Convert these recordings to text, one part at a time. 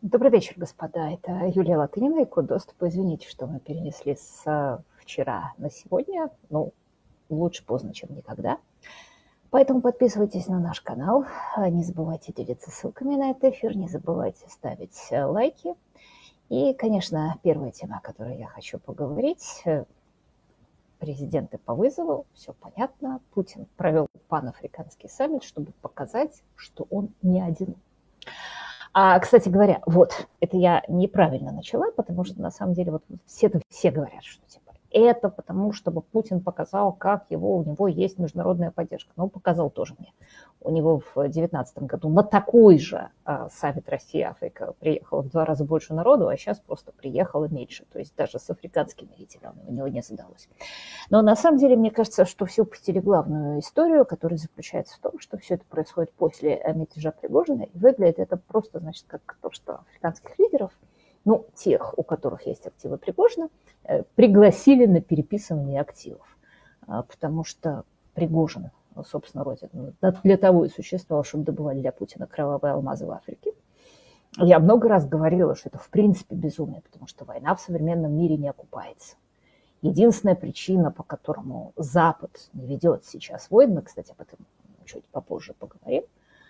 Добрый вечер, господа. Это Юлия Латынина и Код доступа. Извините, что мы перенесли с вчера на сегодня. Ну, лучше поздно, чем никогда. Поэтому подписывайтесь на наш канал. Не забывайте делиться ссылками на этот эфир. Не забывайте ставить лайки. И, конечно, первая тема, о которой я хочу поговорить. Президенты по вызову. Все понятно. Путин провел панафриканский саммит, чтобы показать, что он не один. Кстати говоря, вот, это я неправильно начала, потому что на самом деле вот все говорят, что типа это потому, чтобы Путин показал, как у него есть международная поддержка. Но он показал тоже мне. У него в 2019 году на такой же саммит Россия-Африка приехало в 2 раза больше народу, а сейчас просто приехало меньше. То есть даже с африканскими лидерами у него не задалось. Но на самом деле, мне кажется, что все упустили главную историю, которая заключается в том, что все это происходит после мятежа Пригожина, и выглядит это просто, значит, как то, что африканских лидеров, ну, тех, у которых есть активы Пригожина, пригласили на переписывание активов. Потому что Пригожин, собственно, родина, для того и существовал, чтобы добывали для Путина кровавые алмазы в Африке. Я много раз говорила, что это в принципе безумие, потому что война в современном мире не окупается. Единственная причина, по которому Запад не ведет сейчас войн, мы, кстати, об этом чуть попозже поговорим,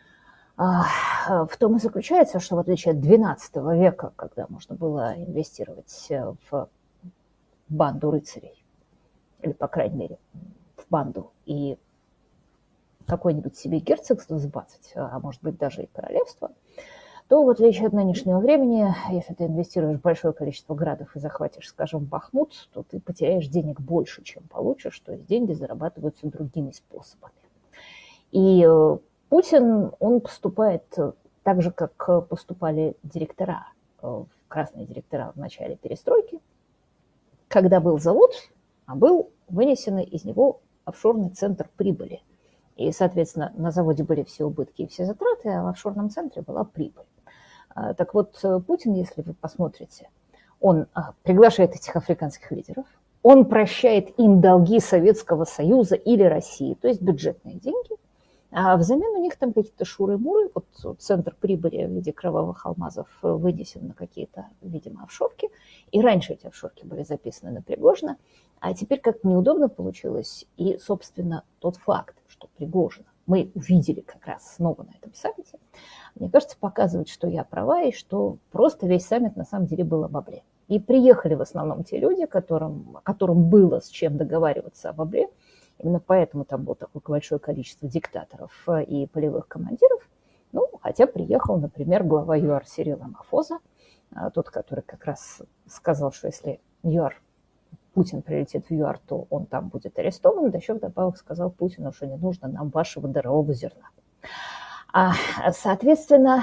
в том и заключается, что в отличие от XII века, когда можно было инвестировать в банду рыцарей, или, по крайней мере, в банду, и какое-нибудь себе герцогство сбацать, а может быть даже и королевство, то в отличие от нынешнего времени, если ты инвестируешь большое количество градов и захватишь, скажем, Бахмут, то ты потеряешь денег больше, чем получишь, то есть деньги зарабатываются другими способами. И Путин, он поступает так же, как поступали директора, красные директора в начале перестройки, когда был завод, а был вынесен из него офшорный центр прибыли. И, соответственно, на заводе были все убытки и все затраты, а в офшорном центре была прибыль. Так вот, Путин, если вы посмотрите, он приглашает этих африканских лидеров, он прощает им долги Советского Союза или России, то есть бюджетные деньги, а взамен у них там какие-то шуры-муры, вот центр прибыли в виде кровавых алмазов вынесен на какие-то, видимо, офшорки, и раньше эти офшорки были записаны на Пригожина, а теперь как-то неудобно получилось, и, собственно, тот факт, что Пригожина мы увидели как раз снова на этом саммите, мне кажется, показывает, что я права, и что просто весь саммит на самом деле был о бабле. И приехали в основном те люди, которым было с чем договариваться о бабле. Именно поэтому там было такое большое количество диктаторов и полевых командиров. Ну, хотя приехал, например, глава ЮАР Сирил Рамафоза, тот, который как раз сказал, что если Путин прилетит в ЮАР, то он там будет арестован. Да еще вдобавок сказал Путину, что не нужно нам вашего дарового зерна. Соответственно,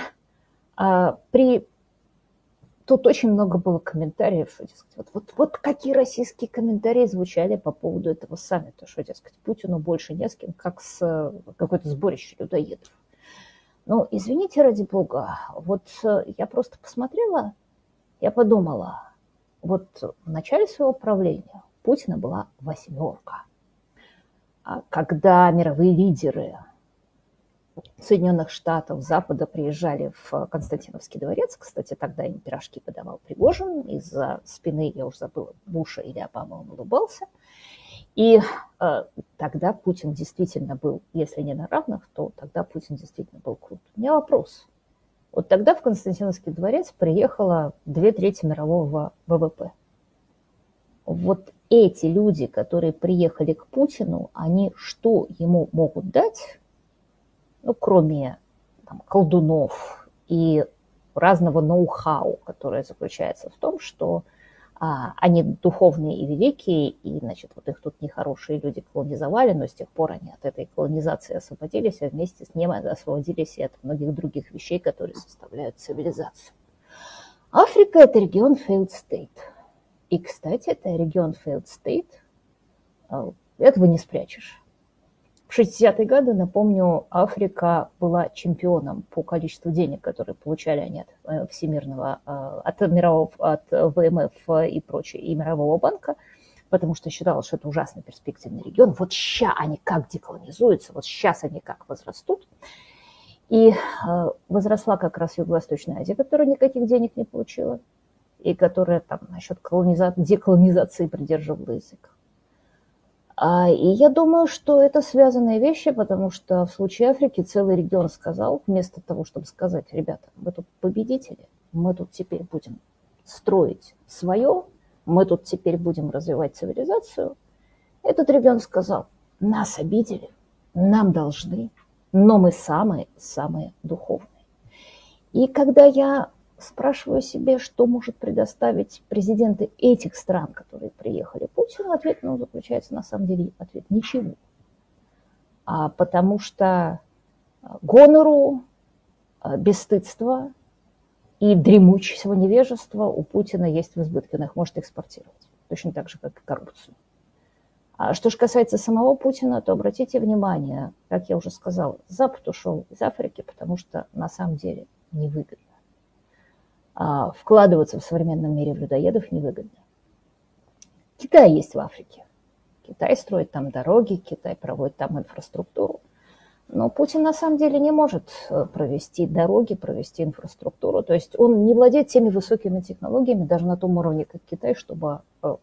тут очень много было комментариев, что, дескать, вот какие российские комментарии звучали по поводу этого саммита, что, дескать, Путину больше не с кем, как с какой-то сборище людоедов. Ну, извините, ради бога, вот я просто посмотрела, я подумала, вот в начале своего правления у Путина была 8. Когда мировые лидеры Соединенных Штатов, Запада приезжали в Константиновский дворец. Кстати, тогда им пирожки подавал Пригожин. Из-за спины, я уже забыла, Буша или Обамы он улыбался. И тогда Путин действительно был, если не на равных, то тогда Путин действительно был крут. У меня вопрос. Вот тогда в Константиновский дворец приехало 2/3 мирового ВВП. Вот эти люди, которые приехали к Путину, они что ему могут дать? Ну, кроме колдунов и разного ноу-хау, которое заключается в том, что они духовные и великие, и, значит, вот их тут нехорошие люди колонизовали, но с тех пор они от этой колонизации освободились, а вместе с ним освободились и от многих других вещей, которые составляют цивилизацию. Африка – это регион failed state. И, кстати, это регион failed state, этого не спрячешь. В 60-е годы, напомню, Африка была чемпионом по количеству денег, которые получали они от Всемирного, от ВМФ и прочее, и Мирового банка, потому что считалось, что это ужасно перспективный регион. Вот сейчас они как деколонизуются, вот сейчас они как возрастут. И возросла как раз Юго-Восточная Азия, которая никаких денег не получила, и которая там насчет деколонизации придерживала язык. И я думаю, что это связанные вещи, потому что в случае Африки целый регион сказал, вместо того, чтобы сказать: ребята, мы тут победители, мы тут теперь будем строить свое, мы тут теперь будем развивать цивилизацию, этот регион сказал: нас обидели, нам должны, но мы самые духовные. И когда я спрашиваю себе, что может предоставить президенты этих стран, которые приехали Путину, ответ заключается на самом деле ответ: ничего. Потому что гонору, бесстыдства и дремучего невежества у Путина есть в избытке, он их может экспортировать, точно так же, как и коррупцию. Что же касается самого Путина, то обратите внимание, как я уже сказала, Запад ушел из Африки, потому что на самом деле невыгодно. Вкладываться в современном мире в людоедов невыгодно. Китай есть в Африке. Китай строит там дороги, Китай проводит там инфраструктуру. Но Путин на самом деле не может провести дороги, провести инфраструктуру. То есть он не владеет теми высокими технологиями, даже на том уровне, как Китай, чтобы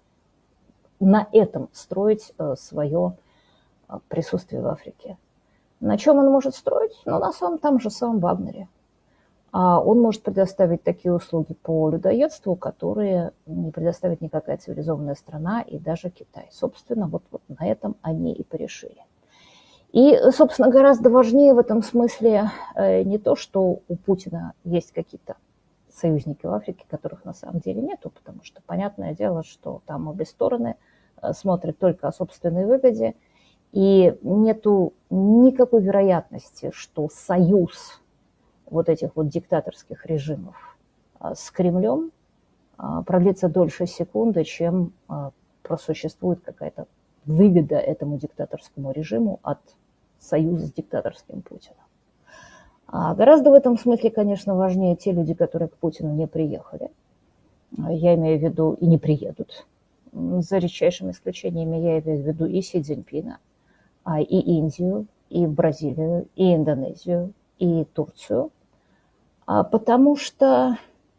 на этом строить свое присутствие в Африке. На чем он может строить? На том же самом Вагнере. Он может предоставить такие услуги по людоедству, которые не предоставит никакая цивилизованная страна и даже Китай. Собственно, вот на этом они и порешили. И, собственно, гораздо важнее в этом смысле не то, что у Путина есть какие-то союзники в Африке, которых на самом деле нету, потому что понятное дело, что там обе стороны смотрят только о собственной выгоде, и нету никакой вероятности, что союз вот этих вот диктаторских режимов с Кремлем продлится дольше секунды, чем просуществует какая-то выгода этому диктаторскому режиму от союза с диктаторским Путиным. Гораздо в этом смысле, конечно, важнее те люди, которые к Путину не приехали. Я имею в виду и не приедут. За редчайшими исключениями я имею в виду и Си Цзиньпина, и Индию, и Бразилию, и Индонезию, и Турцию. Потому что,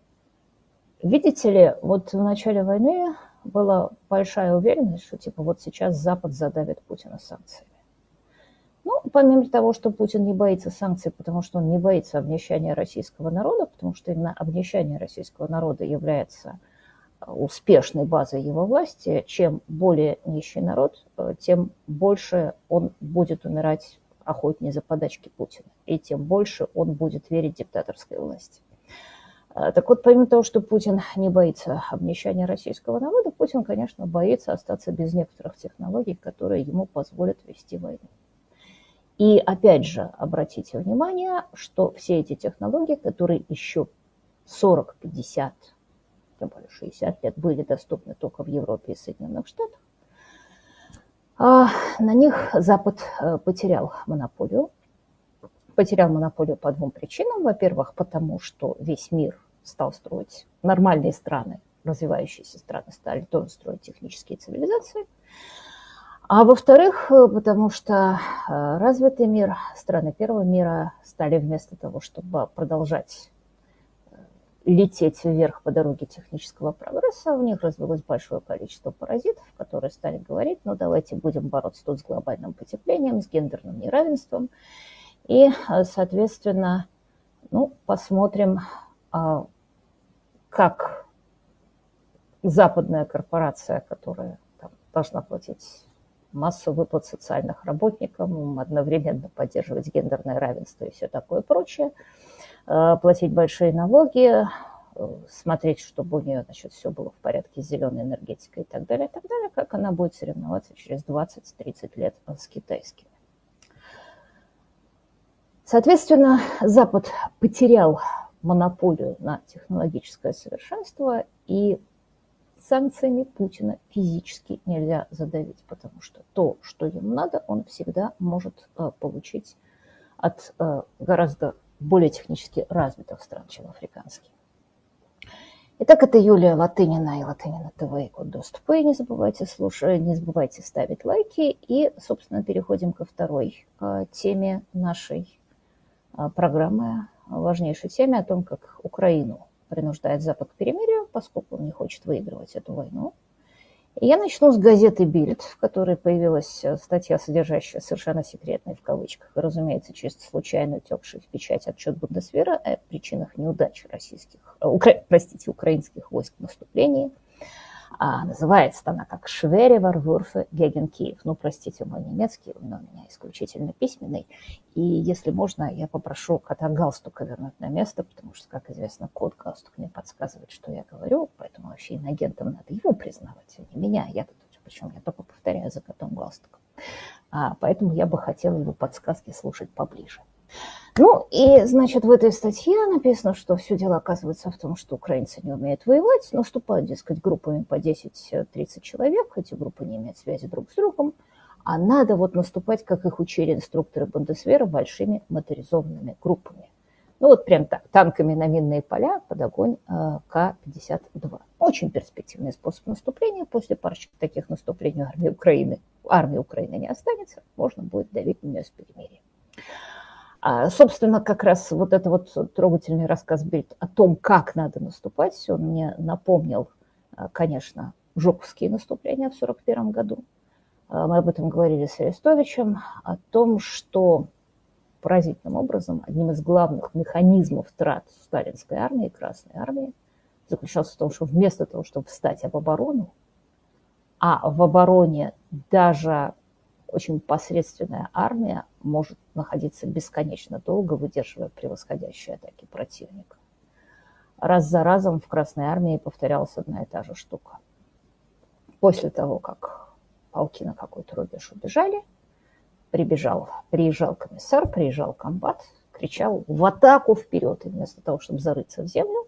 видите ли, вот в начале войны была большая уверенность, что типа вот сейчас Запад задавит Путина санкциями. Помимо того, что Путин не боится санкций, потому что он не боится обнищания российского народа, потому что именно обнищание российского народа является успешной базой его власти. Чем более нищий народ, тем больше он будет умирать охотнее за подачки Путина, и тем больше он будет верить диктаторской власти. Так вот, помимо того, что Путин не боится обнищания российского народа, Путин, конечно, боится остаться без некоторых технологий, которые ему позволят вести войну. И опять же, обратите внимание, что все эти технологии, которые еще 40, 50, тем более 60 лет были доступны только в Европе и Соединенных Штатах, на них Запад потерял монополию. Потерял монополию по двум причинам. Во-первых, потому что весь мир стал строить, нормальные страны, развивающиеся страны стали тоже строить технические цивилизации. А во-вторых, потому что развитый мир, страны первого мира стали вместо того, чтобы продолжать лететь вверх по дороге технического прогресса, у них развилось большое количество паразитов, которые стали говорить: давайте будем бороться тут с глобальным потеплением, с гендерным неравенством. И, соответственно, посмотрим, как западная корпорация, которая должна платить массу выплат социальных работникам, одновременно поддерживать гендерное равенство и все такое прочее, платить большие налоги, смотреть, чтобы у нее, все было в порядке с зеленой энергетикой и так далее, как она будет соревноваться через 20-30 лет с китайскими. Соответственно, Запад потерял монополию на технологическое совершенство, и санкциями Путина физически нельзя задавить, потому что то, что ему надо, он всегда может получить от гораздо более технически развитых стран, чем африканские. Итак, это Юлия Латынина и Латынина ТВ и код доступа. И не забывайте слушать, не забывайте ставить лайки. И, собственно, переходим ко второй теме нашей программы о важнейшей теме о том, как Украину принуждает Запад к перемирию, поскольку он не хочет выигрывать эту войну. И я начну с газеты «Бильд», в которой появилась статья, содержащая совершенно секретный в кавычках, и, разумеется, чисто случайно утекший в печать отчет Бундесвера о причинах неудач украинских войск в наступлении. Называется она как «Schwere Vorwürfe gegen Kiev». Ну, простите, мой немецкий, но у меня исключительно письменный. И если можно, я попрошу кота галстука вернуть на место, потому что, как известно, кот галстук мне подсказывает, что я говорю, поэтому вообще инагентам надо его признавать, а не меня. Причем я только повторяю за котом галстуком. Поэтому я бы хотела его подсказки слушать поближе. Ну, и, значит, в этой статье написано, что все дело оказывается в том, что украинцы не умеют воевать, наступают, дескать, группами по 10-30 человек, эти группы не имеют связи друг с другом, а надо вот наступать, как их учили инструкторы Бундесвера, большими моторизованными группами. Ну, вот прям так, танками на минные поля под огонь К-52. Очень перспективный способ наступления. После парочки таких наступлений армии Украины не останется, можно будет давить на нее с перемирием. Собственно, как раз вот это вот трогательный рассказ Бильд о том, как надо наступать, он мне напомнил, конечно, жуковские наступления в 1941 году. Мы об этом говорили с Арестовичем, о том, что поразительным образом одним из главных механизмов трат сталинской армии, Красной армии, заключался в том, что вместо того, чтобы встать в оборону, а в обороне даже очень посредственная армия может находиться бесконечно долго, выдерживая превосходящие атаки противника. Раз за разом в Красной армии повторялась одна и та же штука. После того, как полки на какой-то рубеж убежали, приезжал комиссар, приезжал комбат, кричал «в атаку вперед!» И вместо того, чтобы зарыться в землю,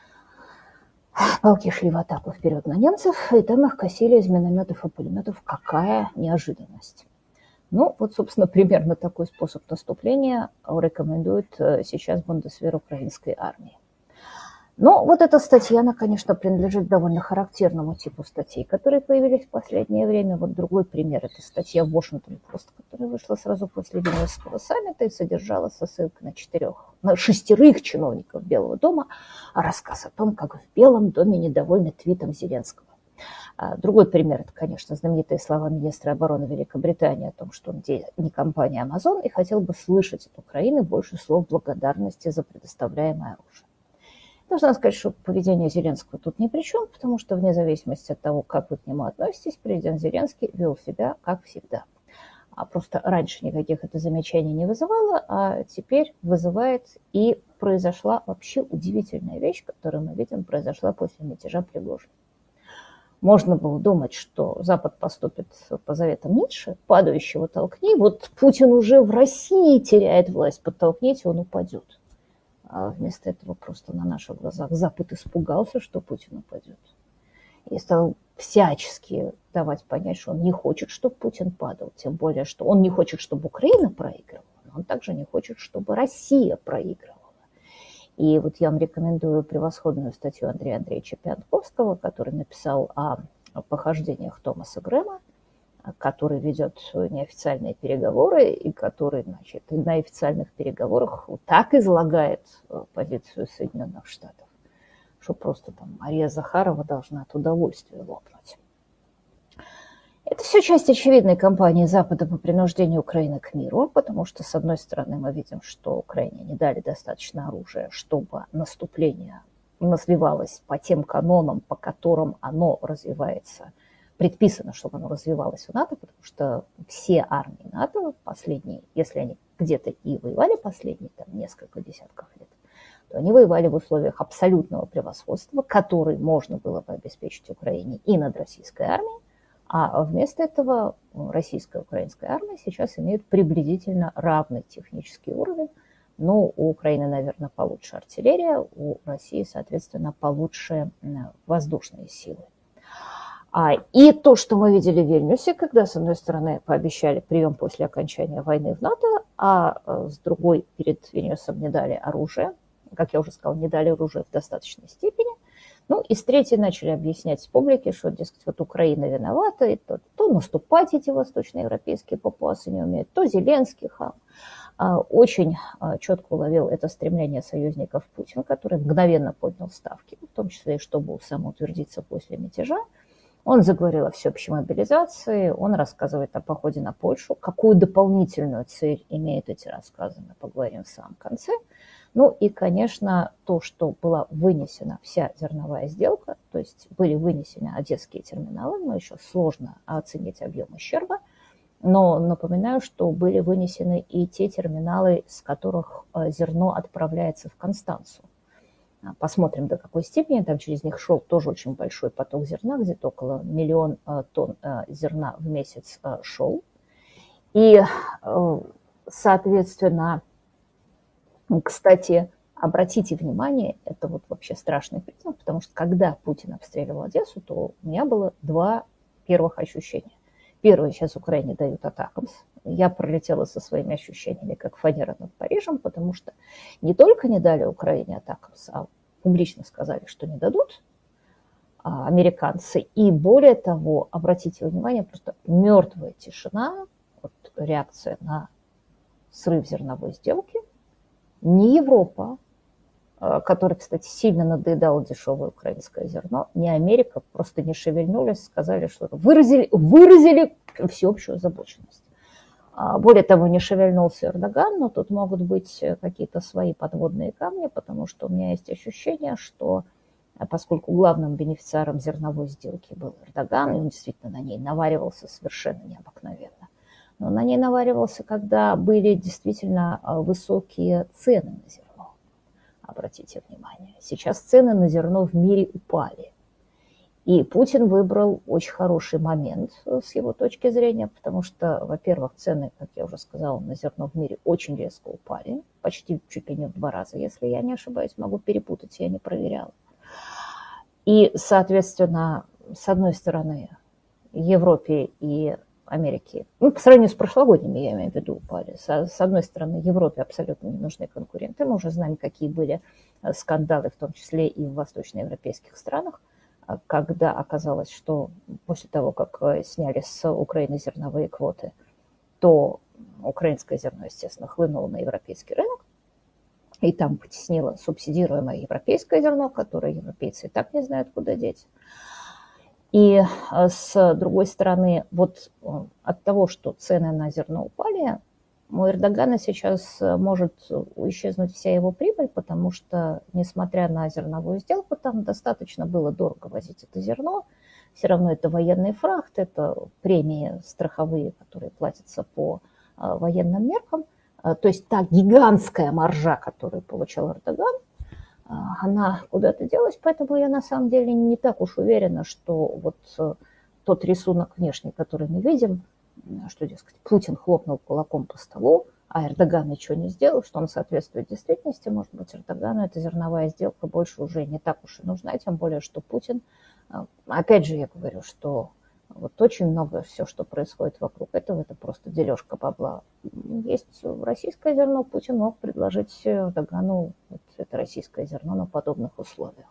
полки шли в атаку вперед на немцев, и там их косили из минометов и пулеметов. Какая неожиданность! Ну, вот, собственно, примерно такой способ наступления рекомендует сейчас Бундесвер украинской армии. Но вот эта статья, она, конечно, принадлежит довольно характерному типу статей, которые появились в последнее время. Вот другой пример – это статья Washington Post, которая вышла сразу после Вильнюсского саммита и содержала со ссылкой на 6 чиновников Белого дома, рассказ о том, как в Белом доме недовольны твитом Зеленского. Другой пример – это, конечно, знаменитые слова министра обороны Великобритании о том, что он не компания Amazon и хотел бы слышать от Украины больше слов благодарности за предоставляемое оружие. Должна сказать, что поведение Зеленского тут ни при чем, потому что вне зависимости от того, как вы к нему относитесь, президент Зеленский вел себя как всегда. Просто раньше никаких это замечаний не вызывало, а теперь вызывает. И произошла вообще удивительная вещь, которую мы видим, произошла после мятежа Пригожина. Можно было думать, что Запад поступит по заветам Ницше, падающего толкни. Вот Путин уже в России теряет власть, подтолкните, он упадет. А вместо этого просто на наших глазах Запад испугался, что Путин упадет. И стал всячески давать понять, что он не хочет, чтобы Путин падал. Тем более, что он не хочет, чтобы Украина проигрывала, но он также не хочет, чтобы Россия проигрывала. И вот я вам рекомендую превосходную статью Андрея Андреевича Пиантковского, который написал о похождениях Томаса Грэма, который ведет неофициальные переговоры и который, значит, на официальных переговорах так излагает позицию Соединенных Штатов, что просто там Мария Захарова должна от удовольствия лопнуть. Это все часть очевидной кампании Запада по принуждению Украины к миру, потому что, с одной стороны, мы видим, что Украине не дали достаточно оружия, чтобы наступление развивалось по тем канонам, по которым оно развивается, предписано, чтобы оно развивалось в НАТО, потому что все армии НАТО последние, если они где-то и воевали последние там, несколько десятков лет, то они воевали в условиях абсолютного превосходства, которое можно было бы обеспечить Украине и над российской армией, а вместо этого российская и украинская армия сейчас имеют приблизительно равный технический уровень. Ну, у Украины, наверное, получше артиллерия, у России, соответственно, получше воздушные силы. И то, что мы видели в Вильнюсе, когда, с одной стороны, пообещали прием после окончания войны в НАТО, а с другой перед Вильнюсом не дали оружие, как я уже сказала, не дали оружие в достаточной степени. Ну, и с третьей начали объяснять публике, что, дескать, вот Украина виновата, и то наступать эти восточноевропейские папуасы не умеют, то Зеленский хам. Очень четко уловил это стремление союзников Путина, который мгновенно поднял ставки, в том числе и чтобы самоутвердиться после мятежа. Он заговорил о всеобщей мобилизации, он рассказывает о походе на Польшу. Какую дополнительную цель имеют эти рассказы, мы поговорим в самом конце. Ну и, конечно, то, что была вынесена вся зерновая сделка, то есть были вынесены одесские терминалы, но еще сложно оценить объем ущерба. Но напоминаю, что были вынесены и те терминалы, с которых зерно отправляется в Констанцу. Посмотрим, до какой степени. Там через них шел тоже очень большой поток зерна, где-то около 1 миллион тонн зерна в месяц шел. И, соответственно, кстати, обратите внимание, это вот вообще страшный признак, потому что когда Путин обстреливал Одессу, то у меня было два первых ощущения. Первое, сейчас Украине дают атакамс. Я пролетела со своими ощущениями, как фанера над Парижем, потому что не только не дали Украине атакамс, а публично сказали, что не дадут американцы. И более того, обратите внимание, просто мертвая тишина, вот реакция на срыв зерновой сделки. Ни Европа, которой, кстати, сильно надоедало дешевое украинское зерно, ни Америка просто не шевельнулись, сказали, что выразили всеобщую озабоченность. Более того, не шевельнулся Эрдоган, но тут могут быть какие-то свои подводные камни, потому что у меня есть ощущение, что поскольку главным бенефициаром зерновой сделки был Эрдоган, и он действительно на ней наваривался совершенно необыкновенно, но на ней наваривался, когда были действительно высокие цены на зерно. Обратите внимание, сейчас цены на зерно в мире упали. И Путин выбрал очень хороший момент с его точки зрения, потому что, во-первых, цены, как я уже сказала, на зерно в мире очень резко упали, почти чуть ли не в 2 раза, если я не ошибаюсь, могу перепутать, я не проверяла. И, соответственно, с одной стороны, Европе и Америке, ну, по сравнению с прошлогодними, я имею в виду, упали. С одной стороны, Европе абсолютно не нужны конкуренты. Мы уже знаем, какие были скандалы, в том числе и в восточноевропейских странах, когда оказалось, что после того, как сняли с Украины зерновые квоты, то украинское зерно, естественно, хлынуло на европейский рынок, и там потеснило субсидируемое европейское зерно, которое европейцы и так не знают, куда деть. И с другой стороны, вот от того, что цены на зерно упали, у Эрдогана сейчас может исчезнуть вся его прибыль, потому что, несмотря на зерновую сделку, там достаточно было дорого возить это зерно. Все равно это военный фрахт, это премии страховые, которые платятся по военным меркам. То есть та гигантская маржа, которую получал Эрдоган, она куда-то делась, поэтому я на самом деле не так уж уверена, что вот тот рисунок внешний, который мы видим, что, дескать, Путин хлопнул кулаком по столу, а Эрдоган ничего не сделал, что он соответствует действительности. Может быть, Эрдогану эта зерновая сделка больше уже не так уж и нужна, тем более, что Путин, опять же я говорю, что вот очень много все, что происходит вокруг этого, это просто дележка бабла. Есть российское зерно, Путин мог предложить Эрдогану вот это российское зерно на подобных условиях.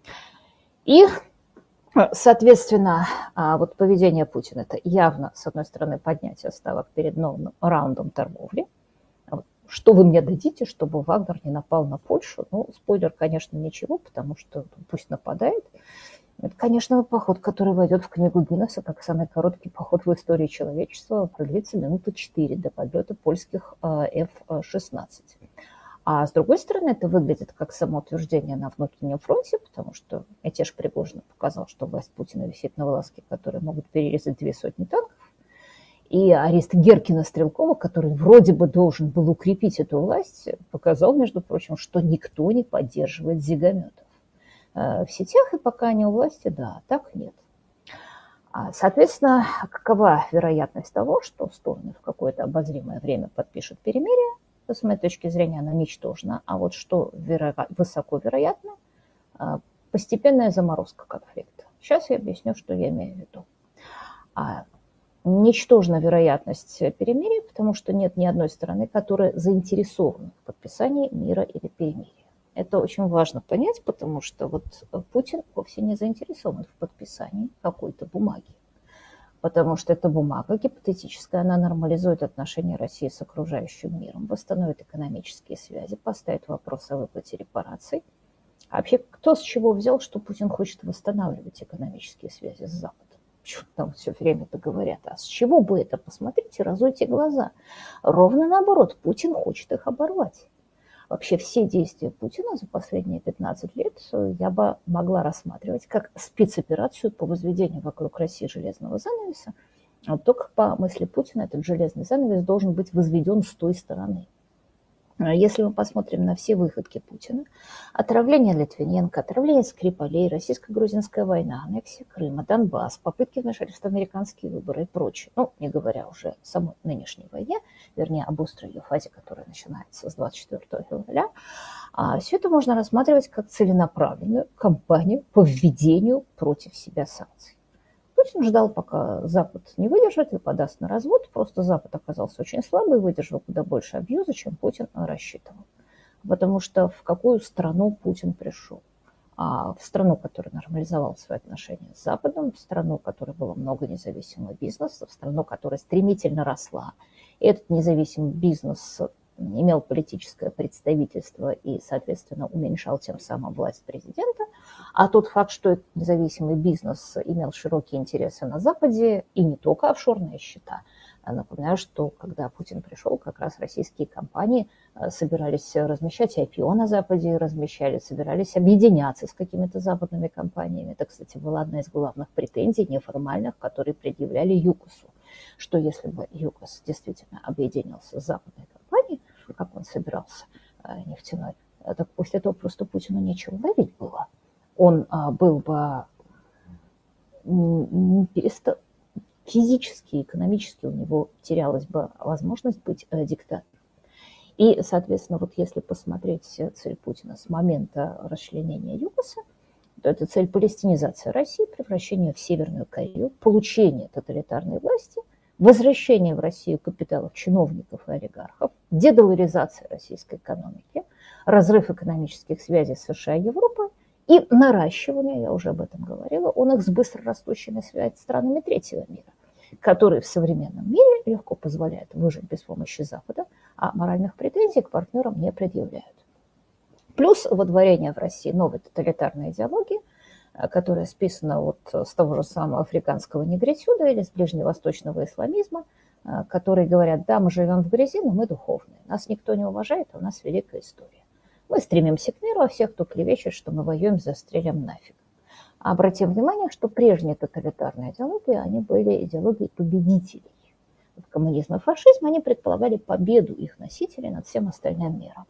И, соответственно, вот поведение Путина – это явно, с одной стороны, поднятие ставок перед новым раундом торговли. Что вы мне дадите, чтобы Вагнер не напал на Польшу? Ну, спойлер, конечно, ничего, потому что пусть нападает. Это, конечно, поход, который войдет в книгу Гиннесса как самый короткий поход в истории человечества, продлится минуты 4 до подлета польских F-16. А с другой стороны, это выглядит как самоутверждение на внутреннем фронте, потому что мятеж Пригожина показал, что власть Путина висит на волоске, которые могут перерезать 200 танков. И арест Геркина-Стрелкова, который вроде бы должен был укрепить эту власть, показал, между прочим, что никто не поддерживает зигометов в сетях, и пока они у власти, да, так нет. Соответственно, какова вероятность того, что стороны в какое-то обозримое время подпишут перемирие? С моей точки зрения, она ничтожна. А вот что высоко вероятно, постепенная заморозка конфликта. Сейчас я объясню, что я имею в виду. Ничтожна вероятность перемирия, потому что нет ни одной стороны, которая заинтересована в подписании мира или перемирия. Это очень важно понять, потому что вот Путин вовсе не заинтересован в подписании какой-то бумаги. потому что эта бумага гипотетическая, она нормализует отношения России с окружающим миром, восстановит экономические связи, поставит вопрос о выплате репараций. А вообще, кто с чего взял, что Путин хочет восстанавливать экономические связи с Западом? Почему там все время это говорят? А с чего бы это? Посмотрите, разуйте глаза. Ровно наоборот, Путин хочет их оборвать. Вообще все действия Путина за последние 15 лет я бы могла рассматривать как спецоперацию по возведению вокруг России железного занавеса. Только по мысли Путина этот железный занавес должен быть возведен с той стороны. Если мы посмотрим на все выходки Путина, отравление Литвиненко, отравление Скрипалей, российско-грузинская война, аннексия Крыма, Донбасс, попытки вмешательства в американские выборы и прочее, не говоря уже о самой нынешней войне, вернее, об острой ее фазе, которая начинается с 24 февраля, все это можно рассматривать как целенаправленную кампанию по введению против себя санкций. Путин ждал, пока Запад не выдержит и подаст на развод. Просто Запад оказался очень слабый и выдержал куда больше абьюза, чем Путин рассчитывал. Потому что в какую страну Путин пришел? В страну, которая нормализовала свои отношения с Западом, в страну, в которой было много независимого бизнеса, в страну, которая стремительно росла. И этот независимый бизнес имел политическое представительство и, соответственно, уменьшал тем самым власть президента. А тот факт, что этот независимый бизнес имел широкие интересы на Западе, и не только офшорные счета. Напоминаю, что когда Путин пришел, как раз российские компании собирались размещать IPO на Западе, собирались объединяться с какими-то западными компаниями. Это, кстати, была одна из главных претензий неформальных, которые предъявляли ЮКОСу, что если бы ЮКОС действительно объединился с западной компанией, как он собирался, нефтяной, так после этого просто Путину нечего ловить было. Он был бы физически, экономически у него терялась бы возможность быть диктатором. И, соответственно, вот если посмотреть цель Путина с момента расчленения ЮКОСа, то это цель палестинизации России, превращение в Северную Корею, получение тоталитарной власти, возвращение в Россию капиталов чиновников и олигархов, дедоларизация российской экономики, разрыв экономических связей с США и Европой и наращивание, я уже об этом говорила, он их с быстро растущими странами третьего мира, которые в современном мире легко позволяют выжить без помощи Запада, а моральных претензий к партнерам не предъявляют. Плюс водворение в России новой тоталитарной идеологии, которая списана вот с того же самого африканского негритюда или с ближневосточного исламизма, которые говорят: да, мы живем в грязи, но мы духовные, нас никто не уважает, а у нас великая история. Мы стремимся к миру, а всех, кто клевещет, что мы воюем, застрелим нафиг. Обратим внимание, что прежние тоталитарные идеологии, они были идеологией победителей. Коммунизм и фашизм, они предполагали победу их носителей над всем остальным миром.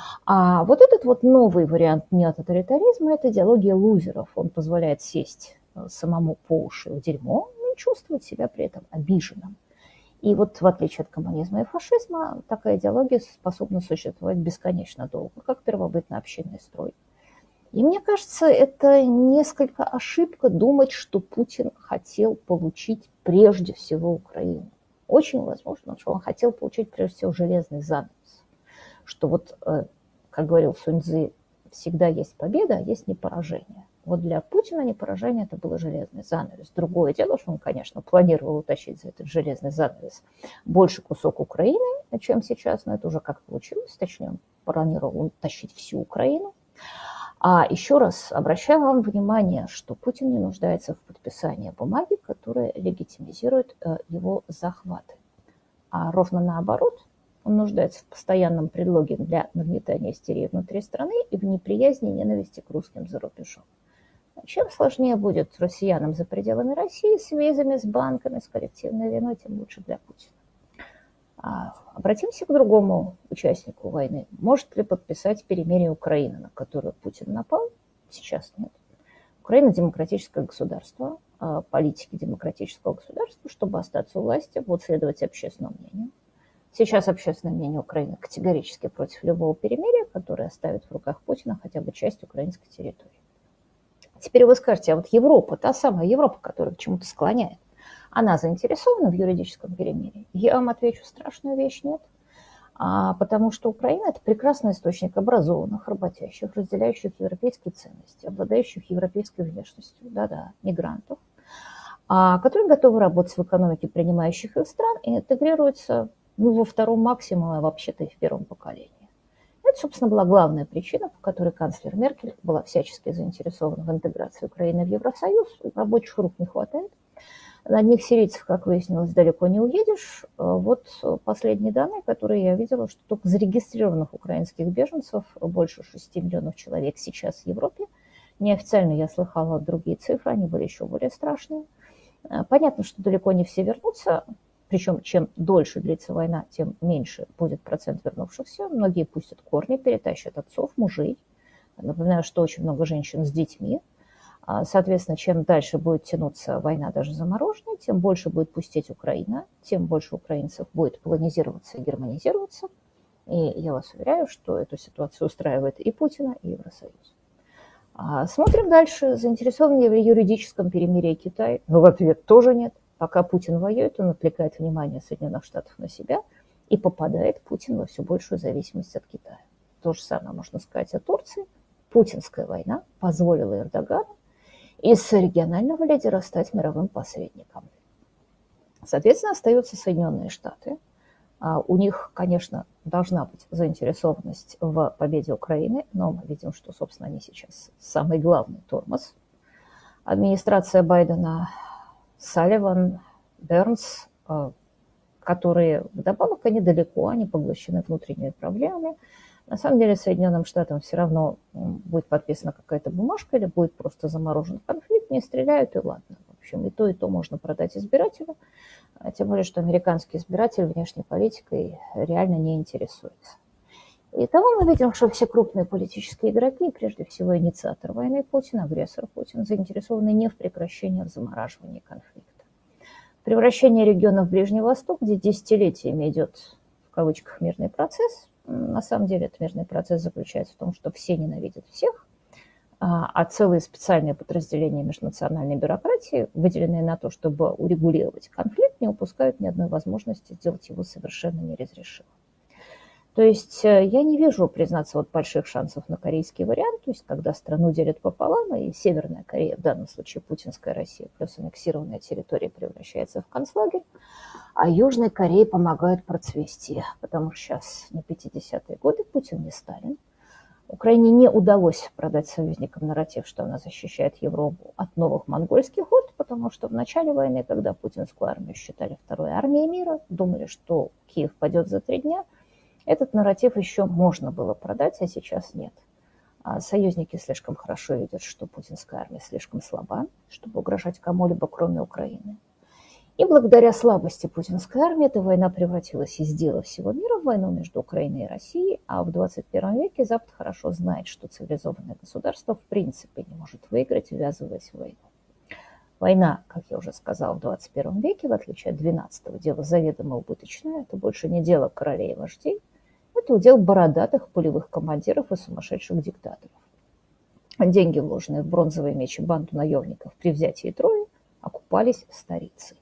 А вот этот вот новый вариант неототалитаризма – это идеология лузеров. Он позволяет сесть самому по уши в дерьмо и чувствовать себя при этом обиженным. И вот в отличие от коммунизма и фашизма, такая идеология способна существовать бесконечно долго, как первобытно-общинный строй. И мне кажется, это несколько ошибка думать, что Путин хотел получить прежде всего Украину. Очень возможно, что он хотел получить прежде всего железный занавес. Что вот, как говорил Сунь Цзы, всегда есть победа, а есть непоражение. Вот для Путина непоражение – это был железный занавес. Другое дело, что он, конечно, планировал утащить за этот железный занавес больше кусок Украины, чем сейчас, но это уже как получилось. Точнее, он планировал утащить всю Украину. А еще раз обращаю вам внимание, что Путин не нуждается в подписании бумаги, которая легитимизирует его захваты. А ровно наоборот, он нуждается в постоянном предлоге для нагнетания истерии внутри страны и в неприязни и ненависти к русским за рубежом. Чем сложнее будет россиянам за пределами России с визами, с банками, с коллективной виной, тем лучше для Путина. Обратимся к другому участнику войны. Может ли подписать перемирие Украины, на которую Путин напал? Сейчас нет. Украина – демократическое государство, политики демократического государства, чтобы остаться у власти, будут следовать общественному мнению. Сейчас общественное мнение Украины категорически против любого перемирия, которое оставит в руках Путина хотя бы часть украинской территории. Теперь вы скажете, а вот Европа, та самая Европа, которая к чему-то склоняет, она заинтересована в юридическом перемирии? Я вам отвечу страшную вещь: нет. Потому что Украина – это прекрасный источник образованных, работящих, разделяющих европейские ценности, обладающих европейской внешностью, да-да, мигрантов, которые готовы работать в экономике принимающих их стран и интегрируются во втором максимуме, а вообще-то и в первом поколении. Это, собственно, была главная причина, по которой канцлер Меркель была всячески заинтересована в интеграции Украины в Евросоюз. Рабочих рук не хватает. На одних сирийцев, как выяснилось, далеко не уедешь. Вот последние данные, которые я видела, что только зарегистрированных украинских беженцев больше 6 миллионов человек сейчас в Европе. Неофициально я слыхала другие цифры, они были еще более страшные. Понятно, что далеко не все вернутся, причем чем дольше длится война, тем меньше будет процент вернувшихся. Многие пустят корни, перетащат отцов, мужей. Напоминаю, что очень много женщин с детьми. Соответственно, чем дальше будет тянуться война даже замороженная, тем больше будет пустеть Украина, тем больше украинцев будет полонизироваться и германизироваться. И я вас уверяю, что эту ситуацию устраивает и Путина, и Евросоюз. Смотрим дальше. Заинтересован ли в юридическом перемирии Китай? Но в ответ тоже нет. Пока Путин воюет, он отвлекает внимание Соединенных Штатов на себя, и попадает Путин во все большую зависимость от Китая. То же самое можно сказать о Турции. Путинская война позволила Эрдогану из регионального лидера стать мировым посредником. Соответственно, остаются Соединенные Штаты. У них, конечно, должна быть заинтересованность в победе Украины, но мы видим, что, собственно, они сейчас самый главный тормоз. Администрация Байдена, Салливан, Бернс, которые вдобавок они далеко, они поглощены внутренними проблемами. На самом деле Соединенным Штатам все равно будет подписана какая-то бумажка или будет просто заморожен конфликт, не стреляют и ладно. В общем, и то можно продать избирателю. Тем более, что американский избиратель внешней политикой реально не интересуется. Итого мы видим, что все крупные политические игроки, прежде всего инициатор войны Путин, агрессор Путин, заинтересованы не в прекращении, а в замораживании конфликта. Превращение регионов Ближнего Востока, где десятилетиями идет, в кавычках, мирный процесс, на самом деле этот мирный процесс заключается в том, что все ненавидят всех, а целые специальные подразделения межнациональной бюрократии, выделенные на то, чтобы урегулировать конфликт, не упускают ни одной возможности сделать его совершенно неразрешимым. То есть я не вижу, признаться, больших шансов на корейский вариант, то есть когда страну делят пополам, и Северная Корея, в данном случае путинская Россия, плюс аннексированная территория превращается в концлагерь, а Южной Корее помогают процвести, потому что сейчас не 50-е годы, Путин не Сталин. Украине не удалось продать союзникам нарратив, что она защищает Европу от новых монгольских орд, потому что в начале войны, когда путинскую армию считали второй армией мира, думали, что Киев падет за 3 дня, этот нарратив еще можно было продать, а сейчас нет. Союзники слишком хорошо видят, что путинская армия слишком слаба, чтобы угрожать кому-либо, кроме Украины. И благодаря слабости путинской армии эта война превратилась из дела всего мира в войну между Украиной и Россией, а в 21 веке Запад хорошо знает, что цивилизованное государство в принципе не может выиграть, ввязываясь в войну. Война, как я уже сказала, в 21 веке, в отличие от 12-го, дело заведомо убыточное, это больше не дело королей и вождей, это удел бородатых полевых командиров и сумасшедших диктаторов. Деньги, вложенные в бронзовые мечи банду наемников при взятии Трои, окупались старицей.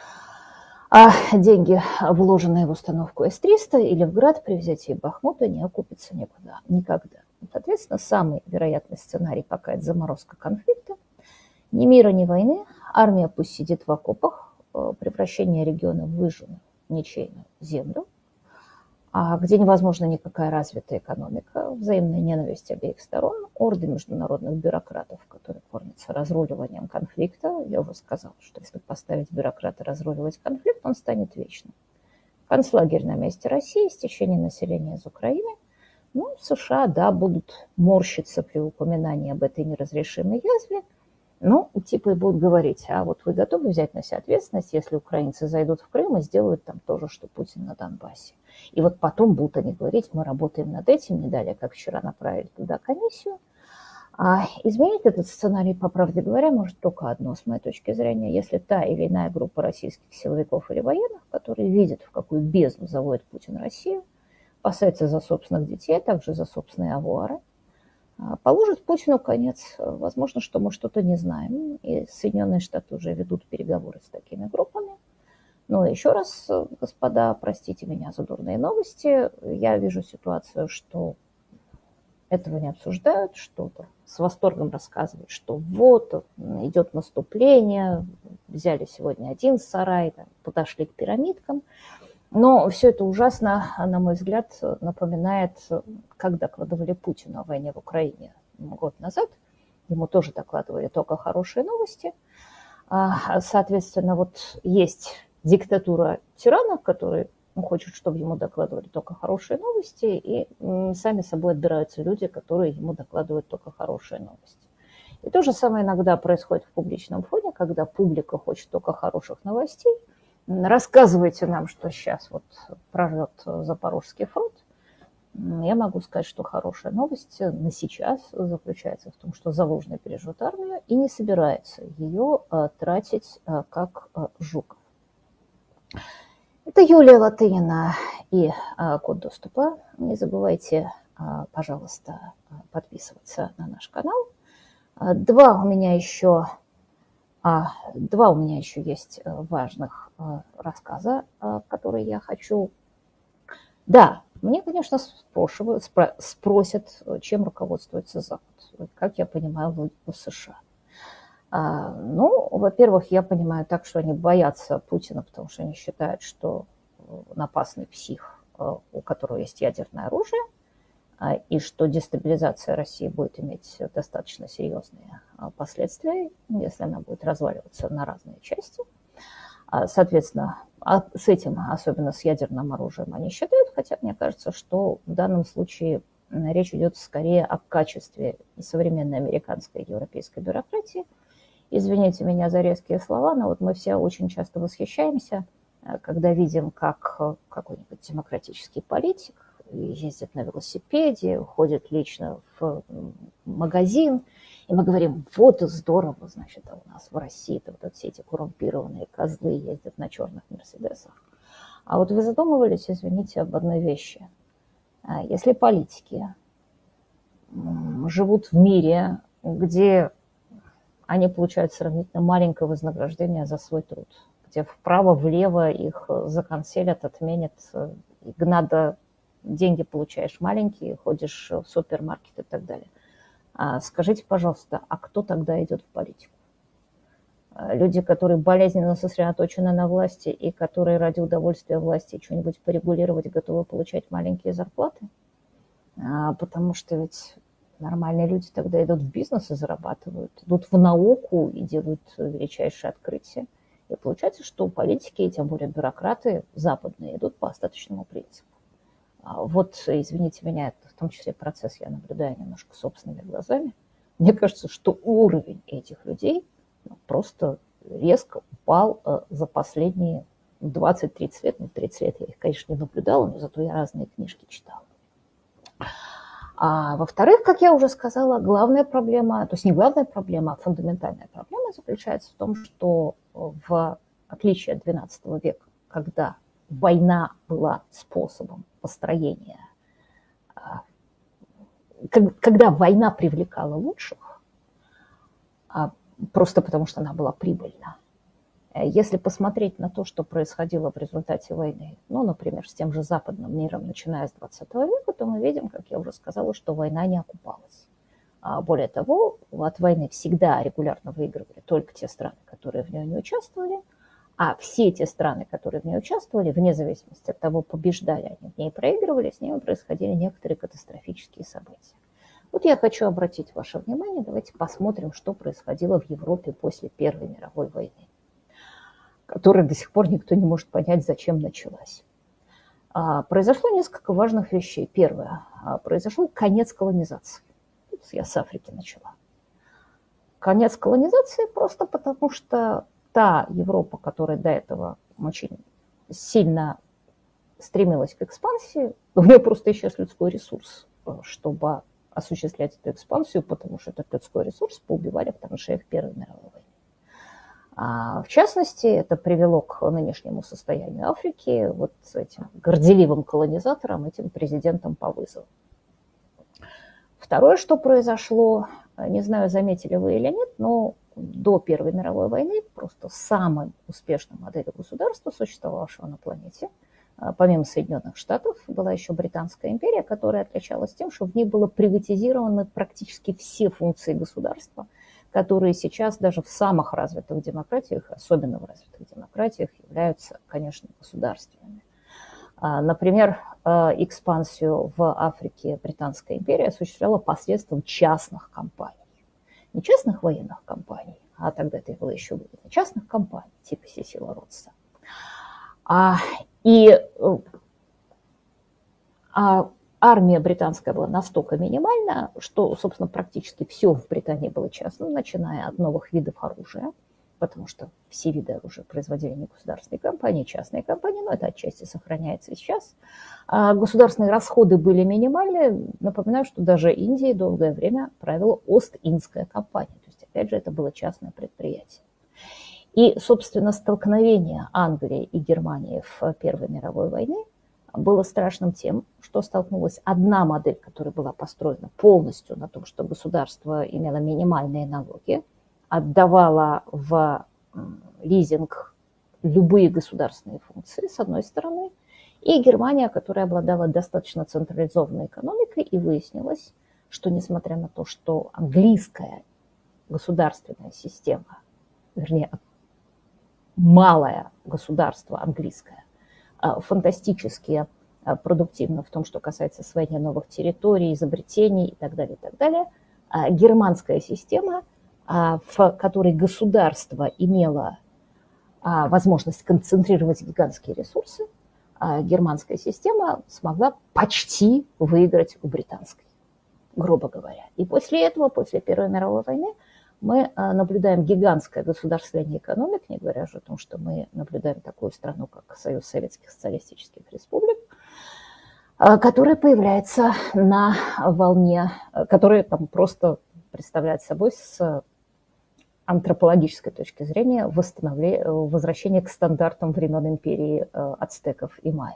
А деньги, вложенные в установку С-300 или в град при взятии Бахмута, не окупятся никогда. Соответственно, самый вероятный сценарий пока это заморозка конфликта. Ни мира, ни войны. Армия пусть сидит в окопах, превращение региона в выжженную ничейную землю, где невозможна никакая развитая экономика, взаимная ненависть обеих сторон, орды международных бюрократов, которые кормятся разруливанием конфликта. Я уже сказала, что если поставить бюрократа разруливать конфликт, он станет вечным. Концлагерь на месте России, стечение населения из Украины. США, будут морщиться при упоминании об этой неразрешимой язве, и будут говорить, вы готовы взять на себя ответственность, если украинцы зайдут в Крым и сделают там то же, что Путин на Донбассе. И потом будут они говорить, мы работаем над этим, не далее, как вчера направили туда комиссию. Изменить этот сценарий, по правде говоря, может только одно, с моей точки зрения, если та или иная группа российских силовиков или военных, которые видят, в какую бездну заводит Путин Россию, опасается за собственных детей, а также за собственные авуары, положит Путину конец. Возможно, что мы что-то не знаем, и Соединенные Штаты уже ведут переговоры с такими группами. Но еще раз, господа, простите меня за дурные новости, я вижу ситуацию, что этого не обсуждают, что-то с восторгом рассказывают, что вот идет наступление, взяли сегодня один сарай, подошли к пирамидкам. Но все это ужасно, на мой взгляд, напоминает, как докладывали Путину о войне в Украине год назад. Ему тоже докладывали только хорошие новости. Соответственно, вот есть диктатура тирана, который хочет, чтобы ему докладывали только хорошие новости, и сами собой отбираются люди, которые ему докладывают только хорошие новости. И то же самое иногда происходит в публичном фоне, когда публика хочет только хороших новостей. Рассказывайте нам, что сейчас вот прорвет Запорожский фронт. Я могу сказать, что хорошая новость на сейчас заключается в том, что Залужный пережжет армию и не собирается ее тратить как Жуков. Это Юлия Латынина и код доступа. Не забывайте, пожалуйста, подписываться на наш канал. Два у меня еще есть важных рассказа, которые я хочу. Да, мне, конечно, спросят, чем руководствуется Запад, как я понимаю логику США. Ну, во-первых, я понимаю так, что они боятся Путина, потому что они считают, что он опасный псих, у которого есть ядерное оружие, и что дестабилизация России будет иметь достаточно серьезные последствия, если она будет разваливаться на разные части. Соответственно, с этим, особенно с ядерным оружием, они считают, хотя мне кажется, что в данном случае речь идет скорее о качестве современной американской и европейской бюрократии. Извините меня за резкие слова, но вот мы все очень часто восхищаемся, когда видим, как какой-нибудь демократический политик ездит на велосипеде, ходит лично в магазин, и мы говорим, вот здорово, значит, а у нас в России-то вот все эти коррумпированные козлы ездят на черных мерседесах. А вот вы задумывались, извините, об одной вещи. Если политики живут в мире, где они получают сравнительно маленькое вознаграждение за свой труд, где вправо-влево их законселят, отменят, надо деньги получаешь маленькие, ходишь в супермаркет и так далее. Скажите, пожалуйста, а кто тогда идет в политику? Люди, которые болезненно сосредоточены на власти и которые ради удовольствия власти что-нибудь порегулировать готовы получать маленькие зарплаты? Потому что ведь нормальные люди тогда идут в бизнес и зарабатывают, идут в науку и делают величайшие открытия. И получается, что политики, и тем более бюрократы западные, идут по остаточному принципу. Вот, извините меня, это в том числе процесс я наблюдаю немножко собственными глазами. Мне кажется, что уровень этих людей просто резко упал за последние 20-30 лет. 30 лет я их, конечно, не наблюдала, но зато я разные книжки читала. А во-вторых, как я уже сказала, главная проблема, то есть не главная проблема, а фундаментальная проблема заключается в том, что в отличие от XII века, когда война была способом построения, когда война привлекала лучших, просто потому что она была прибыльна. Если посмотреть на то, что происходило в результате войны, ну, например, с тем же западным миром, начиная с 20 века, то мы видим, как я уже сказала, что война не окупалась. Более того, от войны всегда регулярно выигрывали только те страны, которые в ней не участвовали, а все те страны, которые в ней участвовали, вне зависимости от того, побеждали они в ней, проигрывали, с ними происходили некоторые катастрофические события. Вот я хочу обратить ваше внимание, давайте посмотрим, что происходило в Европе после Первой мировой войны, которая до сих пор никто не может понять, зачем началась. Произошло несколько важных вещей. Первое. Произошел конец колонизации. Я с Африки начала. Конец колонизации просто потому, что та Европа, которая до этого очень сильно стремилась к экспансии, у нее просто исчез людской ресурс, чтобы осуществлять эту экспансию, потому что этот людской ресурс поубивали в траншеях Первой мировой войны. В частности, это привело к нынешнему состоянию Африки, вот этим горделивым колонизаторам, этим президентам по вызову. Второе, что произошло, не знаю, заметили вы или нет, но до Первой мировой войны просто самой успешной моделью государства, существовавшего на планете, помимо Соединенных Штатов, была еще Британская империя, которая отличалась тем, что в ней было приватизированы практически все функции государства, которые сейчас даже в самых развитых демократиях, особенно в развитых демократиях, являются, конечно, государственными. Например, экспансию в Африке Британская империя осуществляла посредством частных компаний. Не частных военных компаний, а тогда это было еще выгодно, частных компаний, типа Сесила Ротса. Армия британская была настолько минимальна, что, собственно, практически все в Британии было частным, начиная от новых видов оружия, потому что все виды оружия производили не государственные компании, частные компании, но это отчасти сохраняется и сейчас. Государственные расходы были минимальны. Напоминаю, что даже Индией долгое время правила Ост-Индская компания. То есть, опять же, это было частное предприятие. И, собственно, столкновение Англии и Германии в Первой мировой войне было страшным тем, что столкнулась одна модель, которая была построена полностью на том, что государство имело минимальные налоги, отдавало в лизинг любые государственные функции, с одной стороны, и Германия, которая обладала достаточно централизованной экономикой, и выяснилось, что несмотря на то, что английская государственная система, вернее, малое государство английское, фантастически продуктивно в том, что касается освоения новых территорий, изобретений и так далее, германская система, в которой государство имело возможность концентрировать гигантские ресурсы, германская система смогла почти выиграть у британской, грубо говоря. И после этого, после Первой мировой войны, мы наблюдаем гигантское государствление экономик, не говоря уже о том, что мы наблюдаем такую страну, как Союз Советских Социалистических Республик, которая появляется на волне, которая там просто представляет собой с антропологической точки зрения возвращение к стандартам времен империи ацтеков и майя.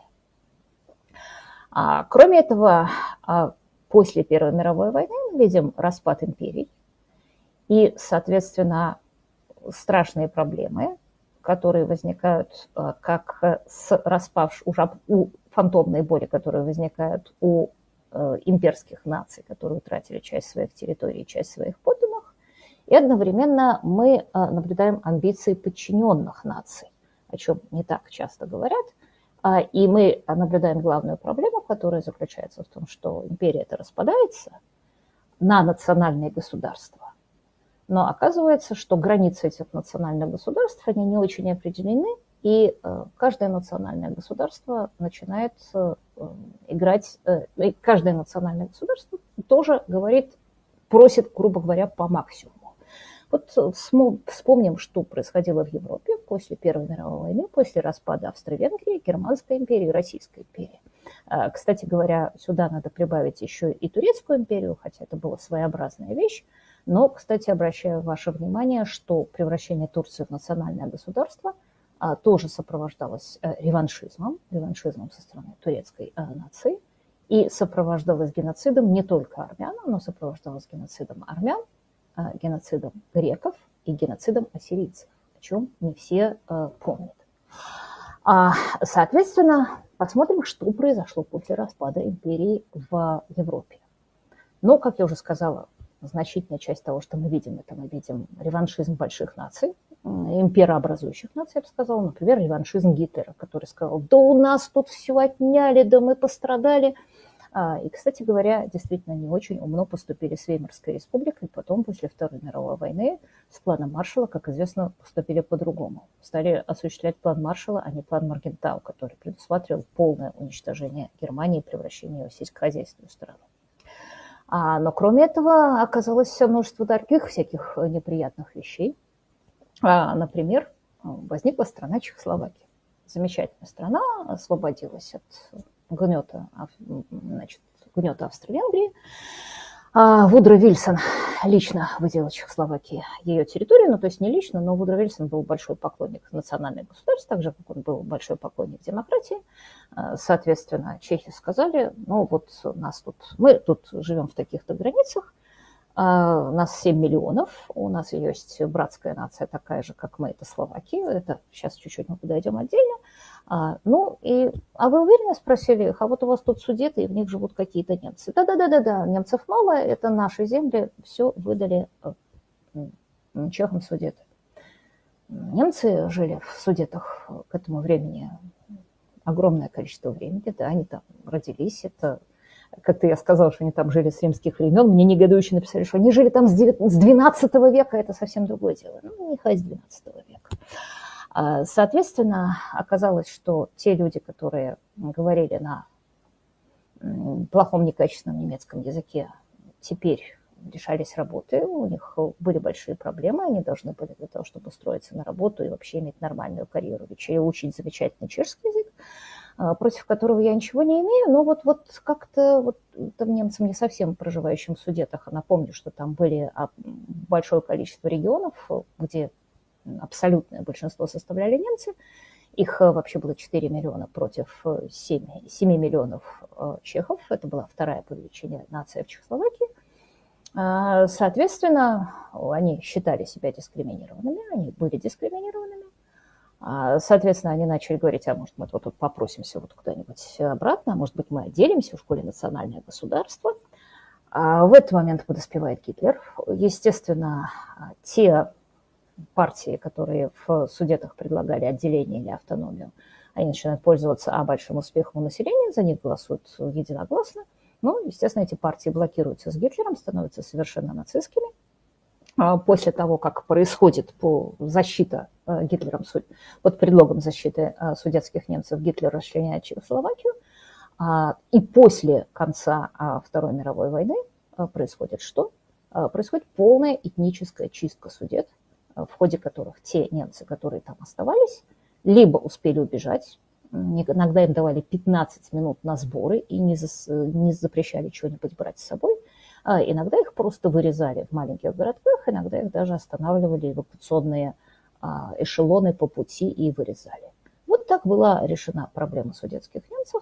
Кроме этого, после Первой мировой войны мы видим распад империй, и, соответственно, страшные проблемы, которые возникают как с фантомные боли, которые возникают у имперских наций, которые утратили часть своих территорий, часть своих подданных, и одновременно мы наблюдаем амбиции подчиненных наций, о чем не так часто говорят, и мы наблюдаем главную проблему, которая заключается в том, что империя-то распадается на национальные государства. Но оказывается, что границы этих национальных государств, они не очень определены, и каждое национальное государство начинает играть, и каждое национальное государство тоже просит, грубо говоря, по максимуму. Вот вспомним, что происходило в Европе после Первой мировой войны, после распада Австро-Венгрии, Германской империи, Российской империи. Кстати говоря, сюда надо прибавить еще и Турецкую империю, хотя это была своеобразная вещь. Но, кстати, обращаю ваше внимание, что превращение Турции в национальное государство тоже сопровождалось реваншизмом со стороны турецкой нации, и сопровождалось геноцидом не только армян, но сопровождалось геноцидом армян, геноцидом греков и геноцидом ассирийцев, о чем не все помнят. Соответственно, посмотрим, что произошло после распада империи в Европе. Но, как я уже сказала, значительная часть того, что мы видим, это мы видим реваншизм больших наций, имперообразующих наций, я бы сказала, например, реваншизм Гитлера, который сказал: да у нас тут все отняли, да мы пострадали. И, кстати говоря, действительно не очень умно поступили с Веймарской республикой, потом, после Второй мировой войны, с планом Маршалла, как известно, поступили по-другому. Стали осуществлять план Маршалла, а не план Моргентау, который предусматривал полное уничтожение Германии и превращение ее в сельскохозяйственную страну. Но кроме этого оказалось множество других всяких неприятных вещей. Например, возникла страна Чехословакия. Замечательная страна, освободилась от гнета Австро-Венгрии. Вудро Вильсон лично выделил Чехословакии ее территорию, ну то есть не лично, но Вудро Вильсон был большой поклонник национальных государств, так же, как он был большой поклонник демократии. Соответственно, чехи сказали: ну вот мы тут живем в таких-то границах, Нас 7 миллионов, у нас есть братская нация такая же, как мы, это Словакия, это сейчас чуть-чуть мы подойдем отдельно. А вы уверены, спросили их, а вот у вас тут Судеты, и в них живут какие-то немцы. Да, немцев мало, это наши земли, все выдали чехам Судеты. Немцы жили в Судетах к этому времени огромное количество времени, да, они там родились, это... Как-то я сказала, что они там жили с римских времен, мне негодующе написали, что они жили там с 12 века, это совсем другое дело. Ну, нехай с 12 века. Соответственно, оказалось, что те люди, которые говорили на плохом, некачественном немецком языке, теперь лишались работы, у них были большие проблемы, они должны были для того, чтобы устроиться на работу и вообще иметь нормальную карьеру, учить замечательный чешский язык, против которого я ничего не имею, но вот как-то там немцам, не совсем проживающим в Судетах, напомню, что там были большое количество регионов, где абсолютное большинство составляли немцы, их вообще было 4 миллиона против 7 миллионов чехов, это была вторая по величине нация в Чехословакии. Соответственно, они считали себя дискриминированными, они были дискриминированными. Соответственно, они начали говорить, а может мы вот тут попросимся вот куда-нибудь обратно, а может быть мы отделимся в школе национальное государство. В этот момент подоспевает Гитлер. Естественно, те партии, которые в Судетах предлагали отделение или автономию, они начинают пользоваться большим успехом у населения, за них голосуют единогласно. Ну, естественно, эти партии блокируются с Гитлером, становятся совершенно нацистскими. После того, как происходит защита Гитлером, под предлогом защиты судетских немцев, Гитлер расчленяет Чехословакию. И после конца Второй мировой войны происходит что? Происходит полная этническая чистка Судет, в ходе которых те немцы, которые там оставались, либо успели убежать, иногда им давали 15 минут на сборы и не запрещали чего-нибудь брать с собой. Иногда их просто вырезали в маленьких городках, иногда их даже останавливали эвакуационные эшелоны по пути и вырезали. Вот так была решена проблема судетских немцев,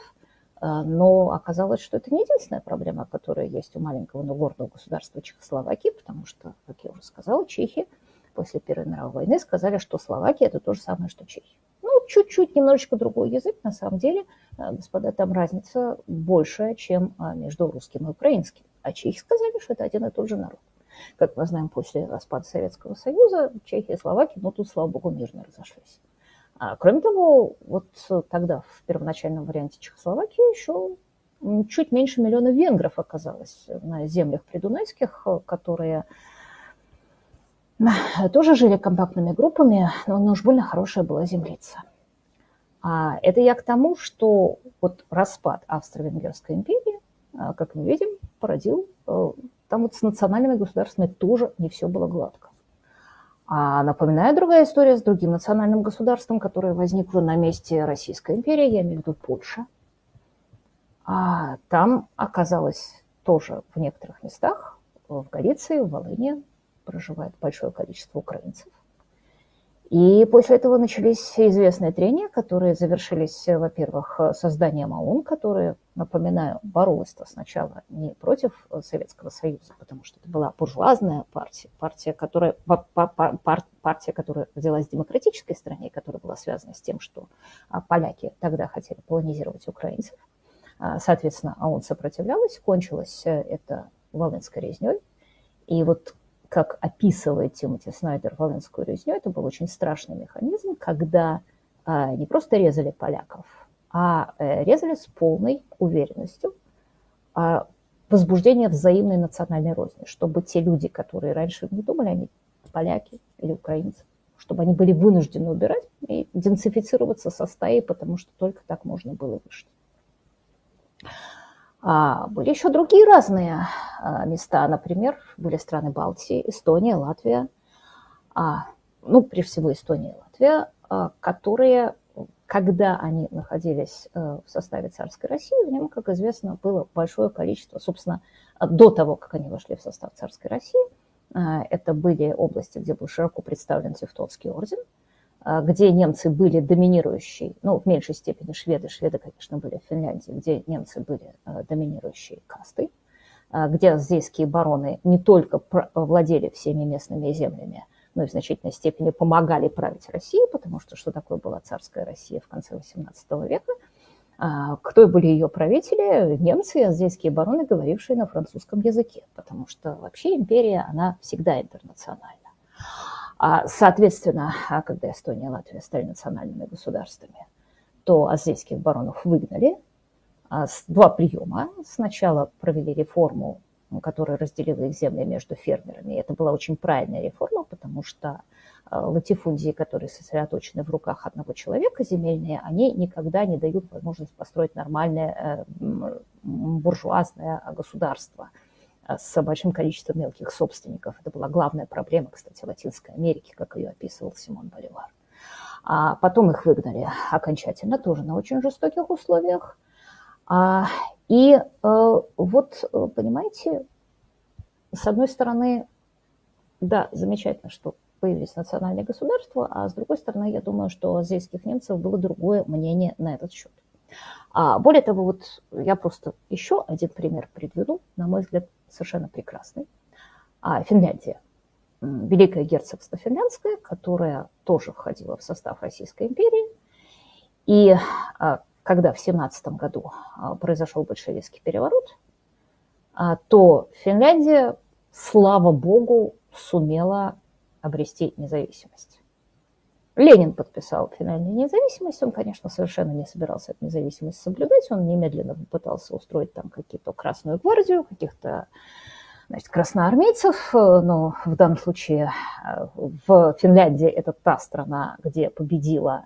но оказалось, что это не единственная проблема, которая есть у маленького, но гордого государства Чехословакии, потому что, как я уже сказала, чехи после Первой мировой войны сказали, что Словакия – это то же самое, что чехи. Ну, чуть-чуть, немножечко другой язык, на самом деле, господа, там разница большая, чем между русским и украинским. А чехи сказали, что это один и тот же народ. Как мы знаем, после распада Советского Союза Чехия и Словакия, тут, слава богу, мирно разошлись. Кроме того, вот тогда в первоначальном варианте Чехословакии еще чуть меньше миллиона венгров оказалось на землях придунайских, которые тоже жили компактными группами, но уж больно хорошая была землица. Это я к тому, что вот распад Австро-Венгерской империи, как мы видим, породил, там вот с национальными государствами тоже не все было гладко. Напоминаю, другая история с другим национальным государством, которое возникло на месте Российской империи, я имею в виду Польша. Там оказалось тоже в некоторых местах, в Галиции, в Волыни, проживает большое количество украинцев. И после этого начались известные трения, которые завершились, во-первых, созданием ОУН, которое, напоминаю, боролась-то сначала не против Советского Союза, потому что это была буржуазная партия, которая родилась в демократической стране, которая была связана с тем, что поляки тогда хотели колонизировать украинцев. Соответственно, ОУН сопротивлялась, кончилось это Волынской резней. И вот как описывает Тимоти Снайдер Волынскую резню, это был очень страшный механизм, когда не просто резали поляков, а резали с полной уверенностью возбуждения взаимной национальной розни, чтобы те люди, которые раньше не думали, они поляки или украинцы, чтобы они были вынуждены убирать и денацифицироваться со стаей, потому что только так можно было выжить. Были еще другие разные места, например, были страны Балтии, Эстония, Латвия, прежде всего Эстония и Латвия, которые, когда они находились в составе царской России, в нем, как известно, было большое количество, собственно, до того, как они вошли в состав царской России, это были области, где был широко представлен Тевтонский орден, где немцы были доминирующие, в меньшей степени шведы, конечно, были в Финляндии, где немцы были доминирующей кастой. где аздейские бароны не только владели всеми местными землями, но и в значительной степени помогали править Россией, потому что такое была царская Россия в конце XVIII века. Кто были ее правители? Немцы и аздейские бароны, говорившие на французском языке, потому что вообще империя, она всегда интернациональна. Соответственно, когда Эстония и Латвия стали национальными государствами, то аздейских баронов выгнали. Два приема. Сначала провели реформу, которая разделила их земли между фермерами. Это была очень правильная реформа, потому что латифундии, которые сосредоточены в руках одного человека, земельные, они никогда не дают возможность построить нормальное буржуазное государство с большим количеством мелких собственников. Это была главная проблема, кстати, Латинской Америки, как ее описывал Симон Боливар. А потом их выгнали окончательно, тоже на очень жестоких условиях. И вот, понимаете, с одной стороны, да, замечательно, что появились национальные государства, а с другой стороны, я думаю, что у аздейских немцев было другое мнение на этот счет. Более того, вот я просто еще один пример приведу, на мой взгляд, совершенно прекрасный. Финляндия. Великое герцогство финляндское, которое тоже входило в состав Российской империи. И когда в 17 году произошел большевистский переворот, то Финляндия, слава богу, сумела обрести независимость. Ленин подписал финальную независимость, он, конечно, совершенно не собирался эту независимость соблюдать, он немедленно пытался устроить там какие-то Красную гвардию, каких-то, значит, красноармейцев, но в данном случае в Финляндии это та страна, где победили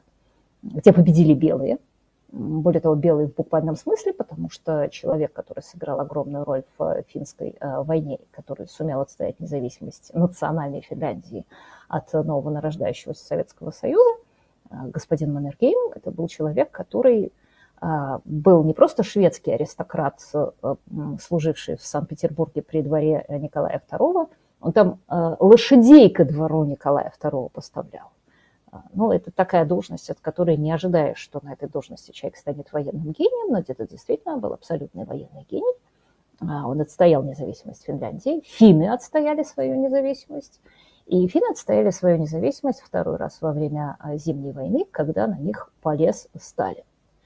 белые. Более того, белый в буквальном смысле, потому что человек, который сыграл огромную роль в финской войне, который сумел отстоять независимость национальной Финляндии от нового нарождающегося Советского Союза, господин Маннергейм, это был человек, который был не просто шведский аристократ, служивший в Санкт-Петербурге при дворе Николая II, он там лошадей ко двору Николая II поставлял. Ну, это такая должность, от которой не ожидаешь, что на этой должности человек станет военным гением, но это действительно был абсолютный военный гений. Он отстоял независимость Финляндии, финны отстояли свою независимость, и финны отстояли свою независимость второй раз во время Зимней войны, когда на них полез Сталин.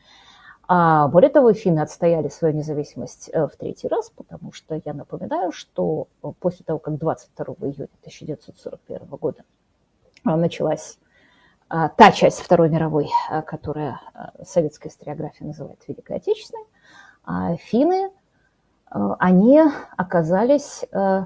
Более того, финны отстояли свою независимость в третий раз, потому что я напоминаю, что после того, как 22 июня 1941 года началась та часть Второй мировой, которая советская историография называет Великой Отечественной, финны, они оказались...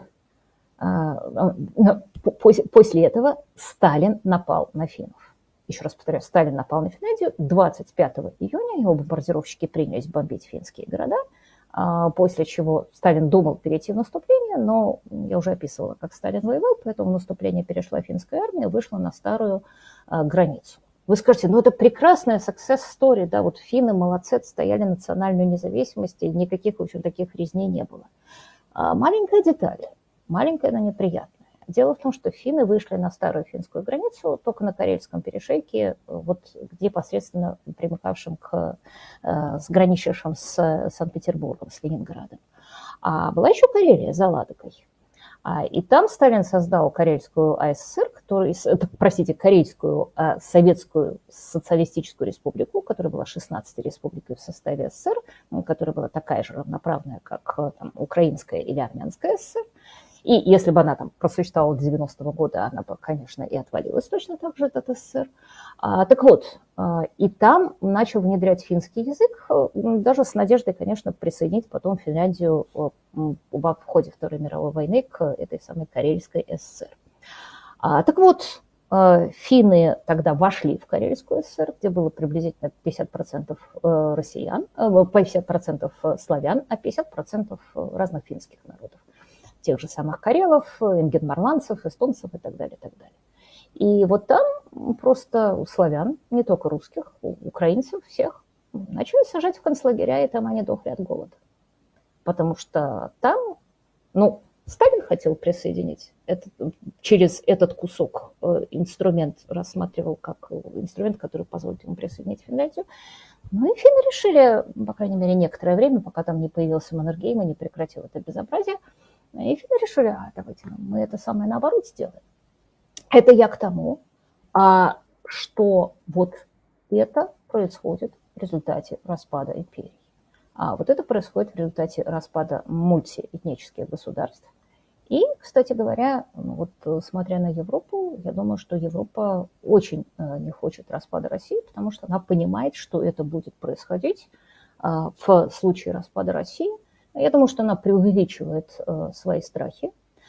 После этого Сталин напал на финнов. Еще раз повторяю, Сталин напал на Финляндию 25 июня, его бомбардировщики принялись бомбить финские города, после чего Сталин думал перейти в наступление, но я уже описывала, как Сталин воевал, поэтому в наступление перешла финская армия, вышла на старую границу. Вы скажете, ну это прекрасная success story, да, вот финны молодцы, отстояли национальную независимость, и никаких, в общем, таких резней не было. Маленькая деталь, маленькая, но неприятная. Дело в том, что финны вышли на старую финскую границу только на Карельском перешейке, вот непосредственно примыкавшим с граничившим с Санкт-Петербургом, с Ленинградом. А была еще Карелия за Ладогой. И там Сталин создал Карельскую АССР, Карельскую Советскую Социалистическую Республику, которая была 16 республикой в составе СССР, которая была такая же равноправная, как там, Украинская или Армянская ССР. И если бы она там просуществовала до 90-го года, она бы, конечно, и отвалилась точно так же от СССР. Так вот, и там начал внедрять финский язык, даже с надеждой, конечно, присоединить потом Финляндию в ходе Второй мировой войны к этой самой Карельской ССР. Так вот, финны тогда вошли в Карельскую ССР, где было приблизительно 50% россиян, 50% славян, а 50% разных финских народов. Тех же самых карелов, ингенмарландцев, эстонцев и так далее, и так далее. И вот там просто у славян, не только русских, украинцев, всех, начали сажать в концлагеря, и там они дохли от голода. Потому что там, Сталин хотел присоединить, через этот кусок инструмент рассматривал как инструмент, который позволит ему присоединить Финляндию. Ну и финны решили, по крайней мере, некоторое время, пока там не появился Маннергейм и не прекратил это безобразие, и финны решили, давайте мы это самое наоборот сделаем. Это я к тому, что вот это происходит в результате распада империй. А вот это происходит в результате распада мультиэтнических государств. И, кстати говоря, вот смотря на Европу, я думаю, что Европа очень не хочет распада России, потому что она понимает, что это будет происходить в случае распада России. Я думаю, что она преувеличивает свои страхи.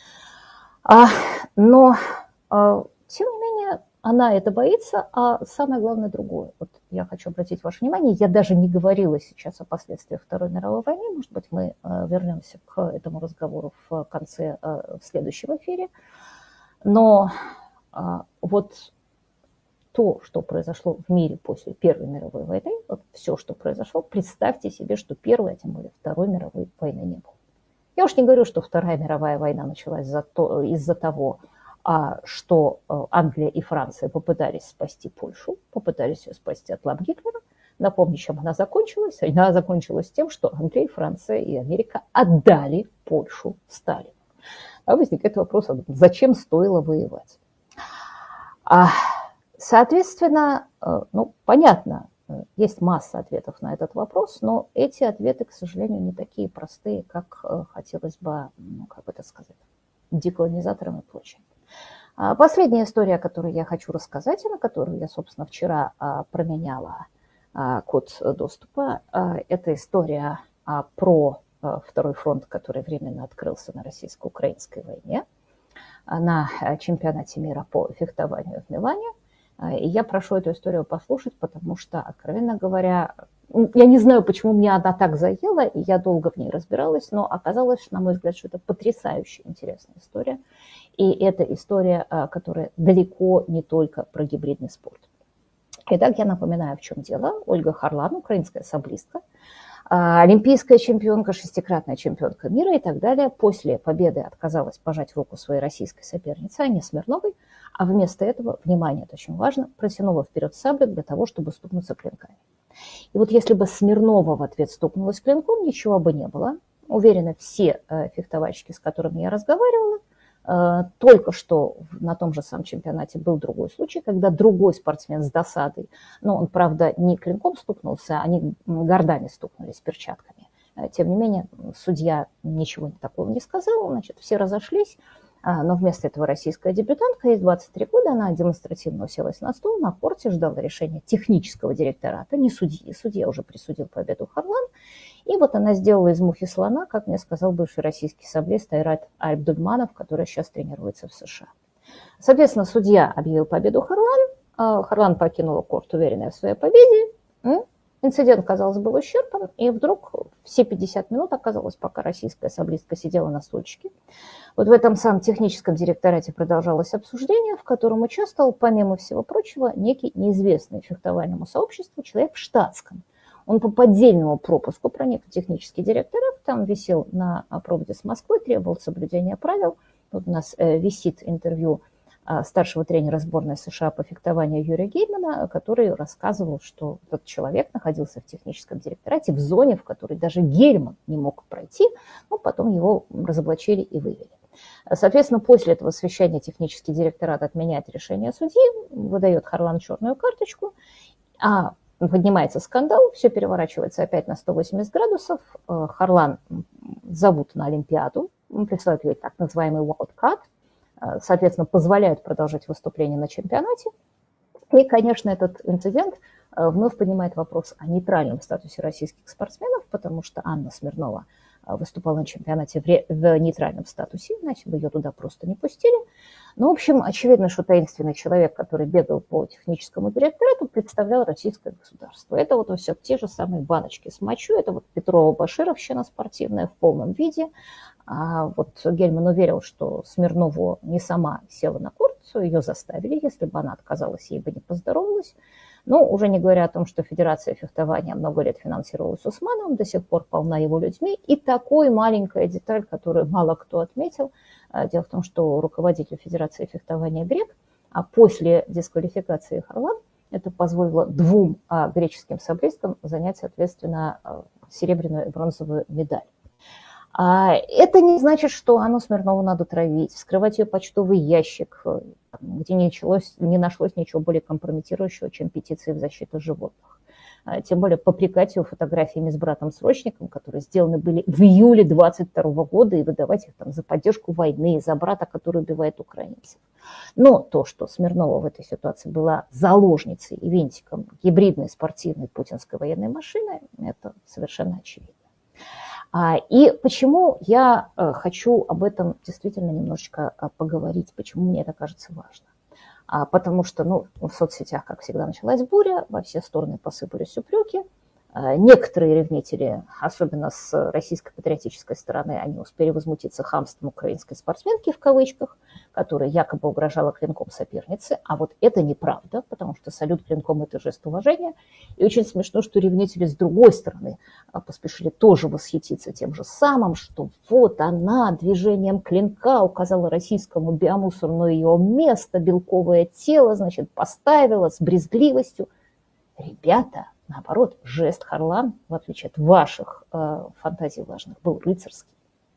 Но, тем не менее, она это боится, а самое главное другое. Вот я хочу обратить ваше внимание, я даже не говорила сейчас о последствиях Второй мировой войны, может быть, мы вернемся к этому разговору в конце, в следующем эфире, но вот то, что произошло в мире после Первой мировой войны, вот все, что произошло, представьте себе, что Первой, а тем более Второй мировой войны не было. Я уж не говорю, что Вторая мировая война началась из-за того, что Англия и Франция попытались спасти Польшу, попытались ее спасти от лап Гитлера. Напомню, чем она закончилась. Она закончилась тем, что Англия, Франция и Америка отдали Польшу Сталину. А возникает вопрос, зачем стоило воевать? Соответственно, понятно, есть масса ответов на этот вопрос, но эти ответы, к сожалению, не такие простые, как хотелось бы, как это сказать, деколонизаторам и прочее. Последняя история, которую я хочу рассказать, и на которую я, собственно, вчера променяла код доступа, это история про второй фронт, который временно открылся на российско-украинской войне, на чемпионате мира по фехтованию в Милане. И я прошу эту историю послушать, потому что, откровенно говоря, я не знаю, почему меня она так заела, и я долго в ней разбиралась, но оказалось, на мой взгляд, что это потрясающе интересная история. И это история, которая далеко не только про гибридный спорт. Итак, я напоминаю, в чем дело. Ольга Харлан, украинская саблистка, олимпийская чемпионка, шестикратная чемпионка мира и так далее, после победы отказалась пожать руку своей российской сопернице Анне Смирновой, а вместо этого, внимание, это очень важно, протянула вперед саблю для того, чтобы стукнуться клинками. И вот если бы Смирнова в ответ стукнулась клинком, ничего бы не было. Уверена, все фехтовальщики, с которыми я разговаривала, только что на том же самом чемпионате был другой случай, когда другой спортсмен с досадой, он, правда, не клинком стукнулся, они гордами стукнулись перчатками. Тем не менее, судья ничего такого не сказал, значит, все разошлись, но вместо этого российская дебютантка, ей 23 года, она демонстративно уселась на стул, на корте, ждала решения технического директората, не судьи, судья уже присудил победу Харлан. И вот она сделала из мухи слона, как мне сказал бывший российский саблист Айрат Альбдульманов, который сейчас тренируется в США. Соответственно, судья объявил победу Харлан. Харлан покинула корт, уверенная в своей победе. Инцидент, казалось, был исчерпан, и вдруг все 50 минут оказалось, пока российская саблистка сидела на стульчике. Вот в этом самом техническом директорате продолжалось обсуждение, в котором участвовал, помимо всего прочего, некий неизвестный фехтовальному сообществу человек в штатском. Он по поддельному пропуску проник в технический директорат, там висел на проводе с Москвой, требовал соблюдения правил. Вот у нас висит интервью старшего тренера сборной США по фехтованию Юрия Геймана, который рассказывал, что этот человек находился в техническом директорате в зоне, в которой даже Гельман не мог пройти, но потом его разоблачили и вывели. Соответственно, после этого совещания технический директорат отменяет решение судьи, выдает Харлан черную карточку, поднимается скандал, все переворачивается опять на 180 градусов. Харлан зовут на Олимпиаду, присылают ей так называемый wildcard, соответственно, позволяют продолжать выступление на чемпионате. И, конечно, этот инцидент вновь поднимает вопрос о нейтральном статусе российских спортсменов, потому что Анна Смирнова выступала на чемпионате в нейтральном статусе, иначе бы ее туда просто не пустили. Но, в общем, очевидно, что таинственный человек, который бегал по техническому директорату, представлял российское государство. Это вот все те же самые баночки с мочой, это вот Петрова-Башировщина спортивная в полном виде. Вот Гельман уверил, что Смирнову не сама села на корт, ее заставили, если бы она отказалась, ей бы не поздоровалась. Но уже не говоря о том, что Федерация фехтования много лет финансировалась Усмановым, до сих пор полна его людьми. И такой маленькая деталь, которую мало кто отметил. Дело в том, что руководитель Федерации фехтования грек, а после дисквалификации Харлан, Это позволило двум греческим саблистам занять, соответственно, серебряную и бронзовую медаль. Это не значит, что Анну Смирнову надо травить, вскрывать ее почтовый ящик, где не нашлось ничего более компрометирующего, чем петиции в защиту животных. Тем более попрекать ее фотографиями с братом-срочником, которые сделаны были в июле 22 года, и выдавать их там за поддержку войны, за брата, который убивает украинцев. Но то, что Смирнова в этой ситуации была заложницей и винтиком гибридной спортивной путинской военной машины, это совершенно очевидно. И почему я хочу об этом действительно немножечко поговорить, почему мне это кажется важно. Потому что в соцсетях, как всегда, началась буря, во все стороны посыпались упреки. Некоторые ревнители, особенно с российской патриотической стороны, они успели возмутиться хамством украинской спортсменки, в кавычках, которая якобы угрожала клинком сопернице. А вот это неправда, потому что салют клинком – это жест уважения. И очень смешно, что ревнители с другой стороны поспешили тоже восхититься тем же самым, что вот она движением клинка указала российскому биомусору на ее место, белковое тело, значит, поставила с брезгливостью. Ребята, наоборот, жест Харлан, в отличие от ваших фантазий влажных, был рыцарский.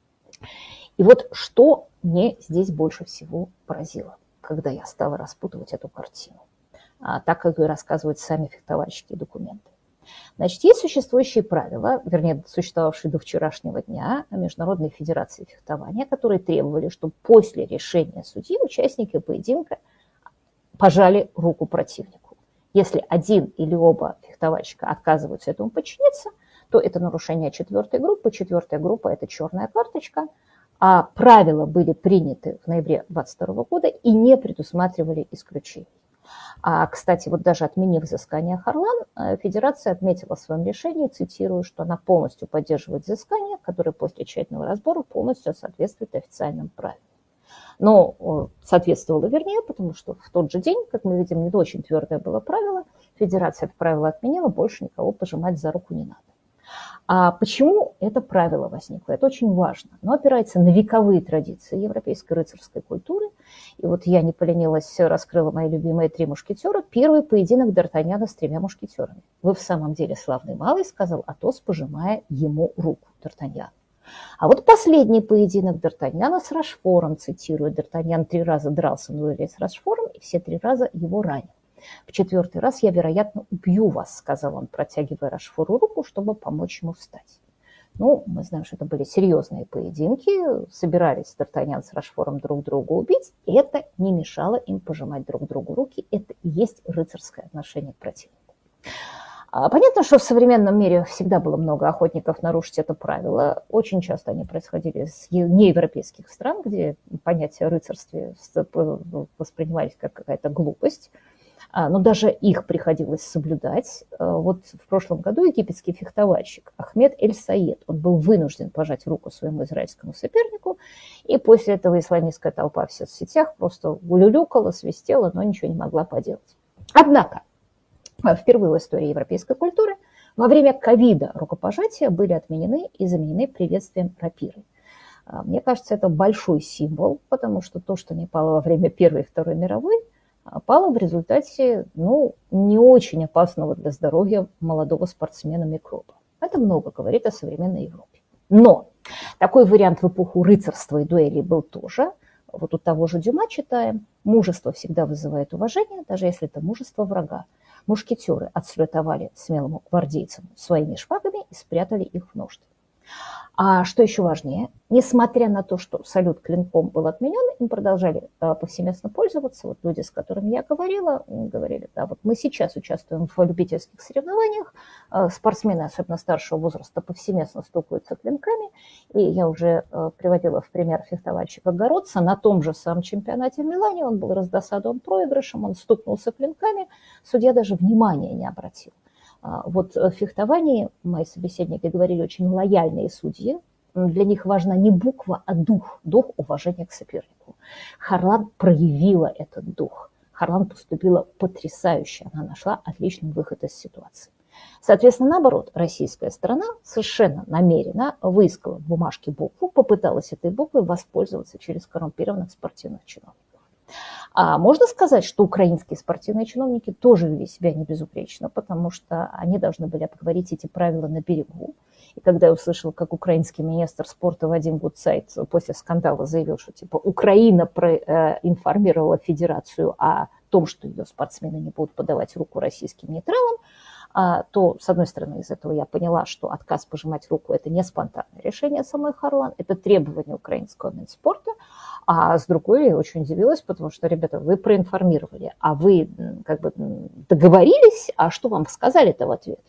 И вот что мне здесь больше всего поразило, когда я стала распутывать эту картину, так как и рассказывают сами фехтовальщики и документы. Значит, есть существующие правила, вернее, существовавшие до вчерашнего дня Международной Федерации фехтования, которые требовали, чтобы после решения судьи участники поединка пожали руку противнику. Если один или оба фехтовальщика отказываются этому подчиниться, то это нарушение четвертой группы. Четвертая группа – это черная карточка. А правила были приняты в ноябре 2022 года и не предусматривали исключений. Кстати, вот даже отменив взыскание Харлан, Федерация отметила в своем решении, цитирую, что она полностью поддерживает взыскание, которое после тщательного разбора полностью соответствует официальным правилам. Но соответствовало вернее, потому что в тот же день, как мы видим, не очень твердое было правило, Федерация это правило отменила, больше никого пожимать за руку не надо. Почему это правило возникло? Это очень важно. Оно опирается на вековые традиции европейской рыцарской культуры. И вот я не поленилась, раскрыла мои любимые «Три мушкетера». Первый поединок Д'Артаньяна с тремя мушкетерами. «Вы в самом деле славный малый», сказал Атос, пожимая ему руку Д'Артаньяну. А вот последний поединок Д'Артаньяна с Рашфором, цитирую, Д'Артаньян 3 раза дрался на дуэли с Рашфором, и все 3 раза его ранил. В 4-й раз я, вероятно, убью вас, сказал он, протягивая Рашфору руку, чтобы помочь ему встать. Мы знаем, что это были серьезные поединки, собирались Д'Артаньян с Рашфором друг друга убить, и это не мешало им пожимать друг другу руки, это и есть рыцарское отношение к противнику. Понятно, что в современном мире всегда было много охотников нарушить это правило. Очень часто они происходили с неевропейских стран, где понятие о рыцарстве воспринимались как какая-то глупость. Но даже их приходилось соблюдать. Вот в прошлом году египетский фехтовальщик Ахмед Эль-Саед, он был вынужден пожать руку своему израильскому сопернику, и после этого исламистская толпа в соцсетях просто улюлюкала, свистела, но ничего не могла поделать. Однако, впервые в истории европейской культуры во время ковида рукопожатия были отменены и заменены приветствием рапирой. Мне кажется, это большой символ, потому что то, что не пало во время Первой и Второй мировой, пало в результате не очень опасного для здоровья молодого спортсмена микроба. Это много говорит о современной Европе. Но такой вариант в эпоху рыцарства и дуэлей был тоже. Вот у того же Дюма читаем: «Мужество всегда вызывает уважение, даже если это мужество врага. Мушкетеры отсалютовали смелому гвардейцам своими шпагами и спрятали их в ножны». А что еще важнее, несмотря на то, что салют клинком был отменен, им продолжали повсеместно пользоваться. Вот люди, с которыми я говорила, говорили, да, вот мы сейчас участвуем в любительских соревнованиях, спортсмены, особенно старшего возраста, повсеместно стукаются клинками. И я уже приводила в пример фехтовальщика Городца. На том же самом чемпионате в Милане он был раздосадован проигрышем, он стукнулся клинками, судья даже внимания не обратил. Вот в фехтовании, мои собеседники говорили, очень лояльные судьи. Для них важна не буква, а дух уважения к сопернику. Харлан проявила этот дух. Харлан поступила потрясающе. Она нашла отличный выход из ситуации. Соответственно, наоборот, российская сторона совершенно намеренно выискала в бумажке букву, попыталась этой буквой воспользоваться через коррумпированных спортивных чиновников. А можно сказать, что украинские спортивные чиновники тоже вели себя не безупречно, потому что они должны были обговорить эти правила на берегу. И когда я услышала, как украинский министр спорта Вадим Гудцайт после скандала заявил, что типа Украина проинформировала федерацию о том, что ее спортсмены не будут подавать руку российским нейтралам, то, с одной стороны, из этого я поняла, что отказ пожимать руку – это не спонтанное решение самой Харлан, это требование украинского Минспорта, а с другой я очень удивилась, потому что, ребята, вы проинформировали, а вы как бы договорились, а что вам сказали-то в ответ?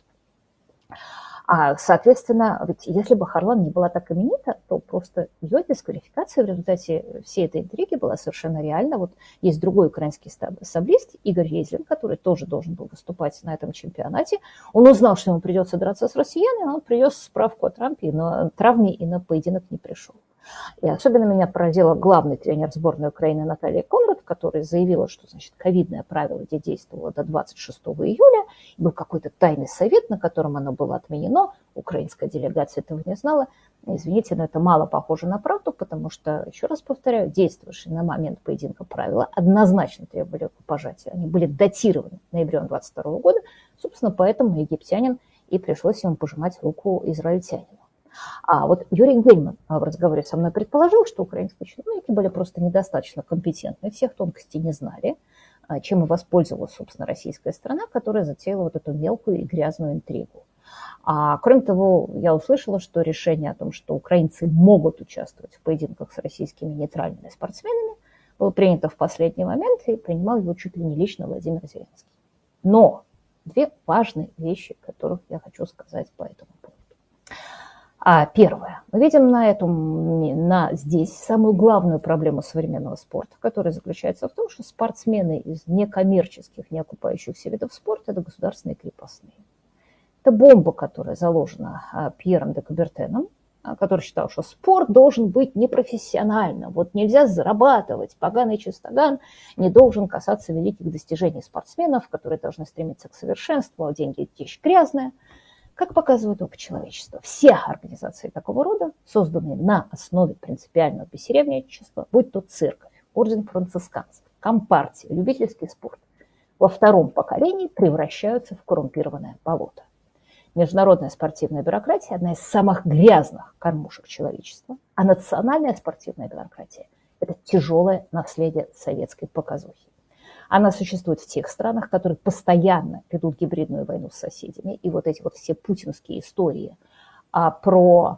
Соответственно, ведь если бы Харлан не была так именита, то просто ее дисквалификация в результате всей этой интриги была совершенно реальна. Вот есть другой украинский саблист Игорь Езлин, который тоже должен был выступать на этом чемпионате. Он узнал, что ему придется драться с россиянами, он привез справку о травме и на поединок не пришел. И особенно меня поразила главный тренер сборной Украины Наталья Конрад, которая заявила, что, значит, ковидное правило действовало до 26 июля. И был какой-то тайный совет, на котором оно было отменено. Украинская делегация этого не знала. Извините, но это мало похоже на правду, потому что, еще раз повторяю, действовавшие на момент поединка правила однозначно требовали рукопожатия. Они были датированы ноябрем 22 года. Собственно, поэтому египтянин и пришлось ему пожимать руку израильтянину. А вот Юрий Гельман в разговоре со мной предположил, что украинские чиновники были просто недостаточно компетентны, всех тонкостей не знали, чем и воспользовалась, собственно, российская страна, которая затеяла вот эту мелкую и грязную интригу. Кроме того, я услышала, что решение о том, что украинцы могут участвовать в поединках с российскими нейтральными спортсменами, было принято в последний момент, и принимал его чуть ли не лично Владимир Зеленский. Но две важные вещи, которых я хочу сказать по этому поводу. Первое. Мы видим здесь самую главную проблему современного спорта, которая заключается в том, что спортсмены из некоммерческих, не окупающихся видов спорта – это государственные крепостные. Это бомба, которая заложена Пьером де Кубертеном, который считал, что спорт должен быть непрофессиональным. Вот нельзя зарабатывать. Поганый чистоган не должен касаться великих достижений спортсменов, которые должны стремиться к совершенству, а деньги – это вещь грязная. Как показывает опыт человечества, все организации такого рода, созданные на основе принципиального бессеребренничества, будь то церковь, орден францисканцев, компартия, любительский спорт, во втором поколении превращаются в коррумпированное болото. Международная спортивная бюрократия – одна из самых грязных кормушек человечества, а национальная спортивная бюрократия – это тяжелое наследие советской показухи. Она существует в тех странах, которые постоянно ведут гибридную войну с соседями. И вот эти вот все путинские истории про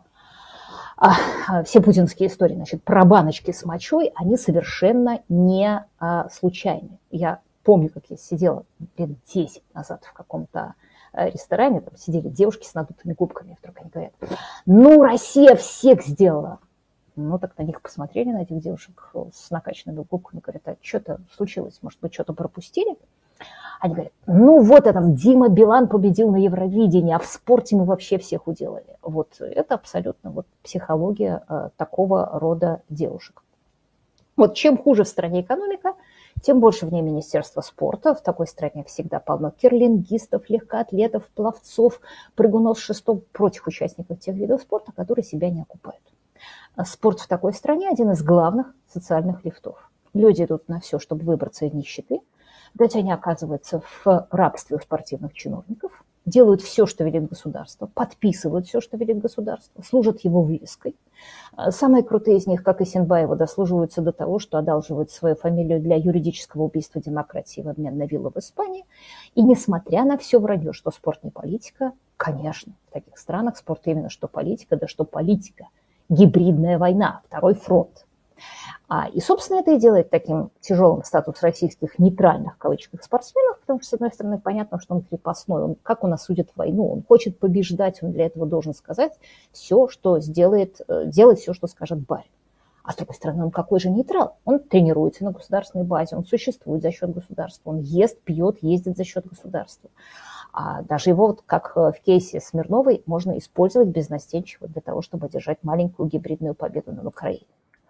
баночки с мочой, они совершенно не случайны. Я помню, как я сидела лет 10 назад в каком-то ресторане, там сидели девушки с надутыми губками, вдруг они говорят: ну, Россия всех сделала. Ну, так на них посмотрели, на этих девушек с накачанными губками, говорят: а что-то случилось, может быть, что-то пропустили? Они говорят: ну, вот этот Дима Билан победил на Евровидении, а в спорте мы вообще всех уделали. Вот это абсолютно вот психология такого рода девушек. Вот чем хуже в стране экономика, тем больше в ней Министерство спорта. В такой стране всегда полно керлингистов, легкоатлетов, пловцов, прыгунов с шестом, прочих участников тех видов спорта, которые себя не окупают. Спорт в такой стране – один из главных социальных лифтов. Люди идут на все, чтобы выбраться из нищеты. Ведь они оказываются в рабстве у спортивных чиновников, делают все, что велит государство, подписывают все, что велит государство, служат его вывеской. Самые крутые из них, как и Синбаева, дослуживаются до того, что одалживают свою фамилию для юридического убийства демократии в обмен на виллу в Испании. И несмотря на все вранье, что спорт не политика, конечно, в таких странах спорт именно что политика, да что политика. Гибридная война, второй фронт. И, собственно, это и делает таким тяжелым статус российских нейтральных, в кавычках, спортсменов, потому что, с одной стороны, понятно, что он крепостной, как он осудит войну, он хочет побеждать, он для этого должен сказать все, что делать все, что скажет барин. А с другой стороны, он какой же нейтрал? Он тренируется на государственной базе, он существует за счет государства, он ест, пьет, ездит за счет государства. Даже его, вот как в кейсе Смирновой, можно использовать беззастенчиво для того, чтобы одержать маленькую гибридную победу над Украиной.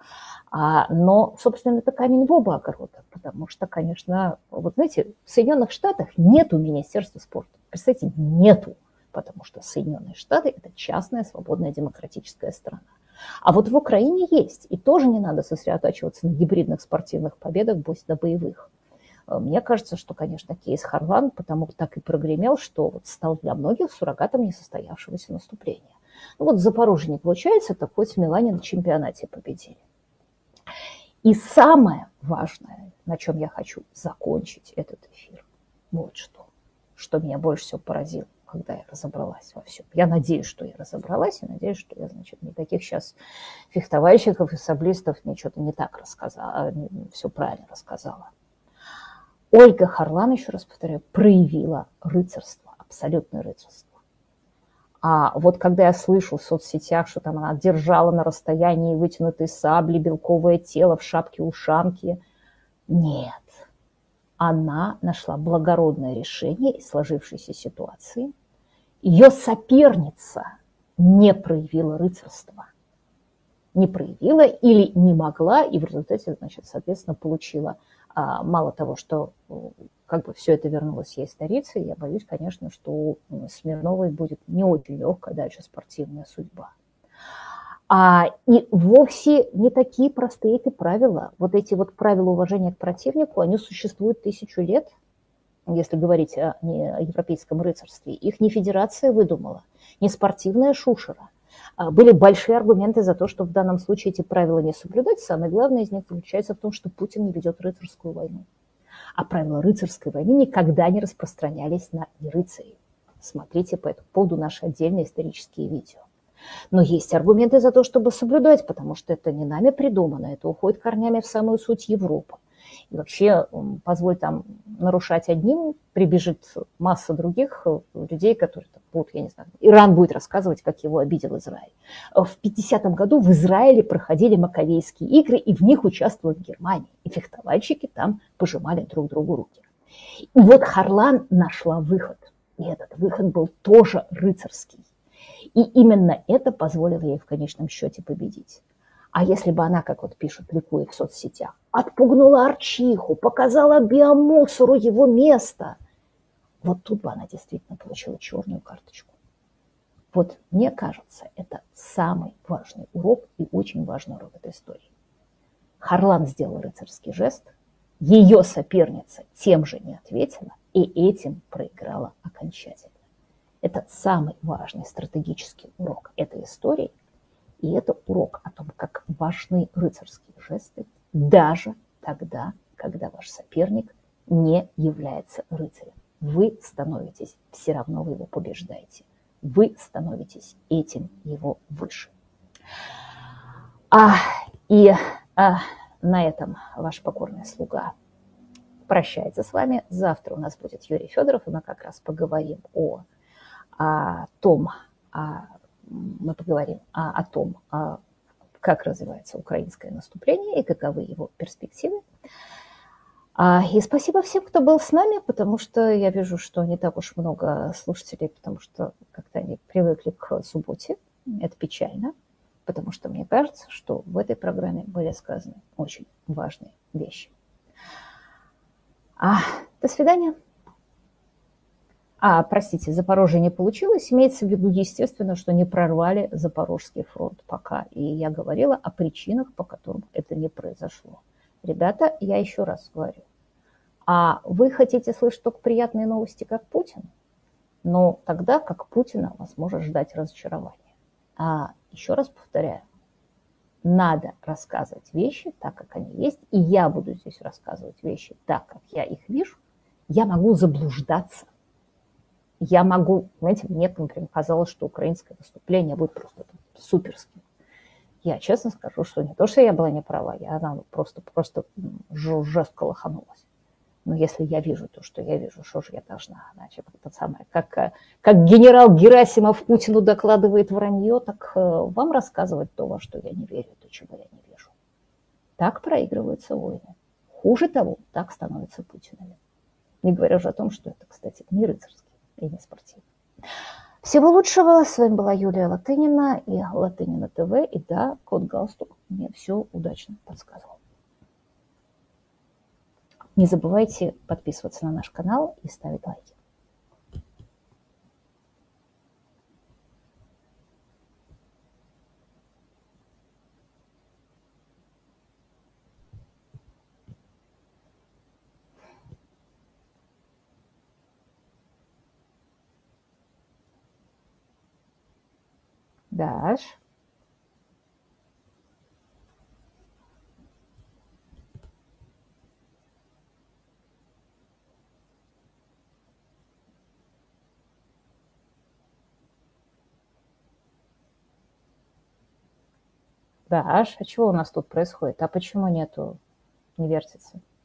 Но, собственно, это камень в оба огорода, потому что, конечно, вот знаете, в Соединенных Штатах нету Министерства спорта. Представьте, нету, потому что Соединенные Штаты – это частная, свободная, демократическая страна. А вот в Украине есть, и тоже не надо сосредотачиваться на гибридных спортивных победах, будь то боевых. Мне кажется, что, конечно, кейс Харлан потому так и прогремел, что вот стал для многих суррогатом несостоявшегося наступления. Ну вот в Запорожье не получается, так хоть в Милане на чемпионате победили. И самое важное, на чем я хочу закончить этот эфир, вот что меня больше всего поразило, когда я разобралась во всем. Я надеюсь, что я разобралась, и надеюсь, что я, значит, никаких сейчас фехтовальщиков и саблистов ничего-то не так рассказала, все правильно рассказала. Ольга Харлан, еще раз повторяю, проявила рыцарство, абсолютное рыцарство. А вот когда я слышу в соцсетях, что там она держала на расстоянии вытянутой сабли белковое тело в шапке-ушанке, нет. Она нашла благородное решение из сложившейся ситуации. Ее соперница не проявила рыцарства. Не проявила или не могла, и в результате, значит, соответственно, получила мало того, что как бы все это вернулось ей старицей, я боюсь, конечно, что у Смирновой будет не очень легкая дальше спортивная судьба. И вовсе не такие простые эти правила. Вот эти вот правила уважения к противнику, они существуют 1000 лет, если говорить о европейском рыцарстве. Их не федерация выдумала, не спортивная шушера. Были большие аргументы за то, что в данном случае эти правила не соблюдать. Самое главное из них заключается в том, что Путин не ведет рыцарскую войну. А правила рыцарской войны никогда не распространялись на рыцарей. Смотрите по этому поводу наши отдельные исторические видео. Но есть аргументы за то, чтобы соблюдать, потому что это не нами придумано, это уходит корнями в самую суть Европы. И вообще, позволь там нарушать одним, прибежит масса других людей, которые будут, я не знаю, Иран будет рассказывать, как его обидел Израиль. В 50-м году в Израиле проходили Маковейские игры, и в них участвовала Германия. И фехтовальщики там пожимали друг другу руки. И вот Харлан нашла выход. И этот выход был тоже рыцарский. И именно это позволило ей в конечном счете победить. А если бы она, как вот пишут, ликуя в соцсетях, отпугнула Арчиху, показала биомусору его место, вот тут бы она действительно получила черную карточку. Вот мне кажется, это самый важный урок и очень важный урок этой истории. Харлан сделал рыцарский жест, ее соперница тем же не ответила и этим проиграла окончательно. Это самый важный стратегический урок этой истории. И это урок о том, как важны рыцарские жесты, даже тогда, когда ваш соперник не является рыцарем. Вы становитесь, все равно вы его побеждаете. Вы становитесь этим его выше. На этом ваш покорный слуга прощается с вами. Завтра у нас будет Юрий Федоров, и мы как раз поговорим о том, как развивается украинское наступление и каковы его перспективы. И спасибо всем, кто был с нами, потому что я вижу, что не так уж много слушателей, потому что как-то они привыкли к субботе. Это печально, потому что мне кажется, что в этой программе были сказаны очень важные вещи. До свидания. Простите, Запорожье не получилось. Имеется в виду, естественно, что не прорвали Запорожский фронт пока. И я говорила о причинах, по которым это не произошло. Ребята, я еще раз говорю. Вы хотите слышать только приятные новости, как Путин? Но тогда, как Путина, вас может ждать разочарование. Еще раз повторяю, надо рассказывать вещи так, как они есть. И я буду здесь рассказывать вещи так, как я их вижу. Я могу заблуждаться. Я могу, знаете, мне, например, казалось, что украинское выступление будет просто суперским. Я честно скажу, что не то, что я была не права, она просто жестко лоханулась. Но если я вижу то, что я вижу, что же я должна, значит, это самое, как генерал Герасимов Путину докладывает вранье, так вам рассказывать то, во что я не верю, то, чего я не вижу. Так проигрываются войны. Хуже того, так становятся Путинами. Не говоря уже о том, что это, кстати, не рыцарский и не спортивный. Всего лучшего. С вами была Юлия Латынина и Латынина ТВ. И да, кот галстук мне все удачно подсказывал. Не забывайте подписываться на наш канал и ставить лайки. Даш? Даш, а чего у нас тут происходит? А почему нету, не вертится?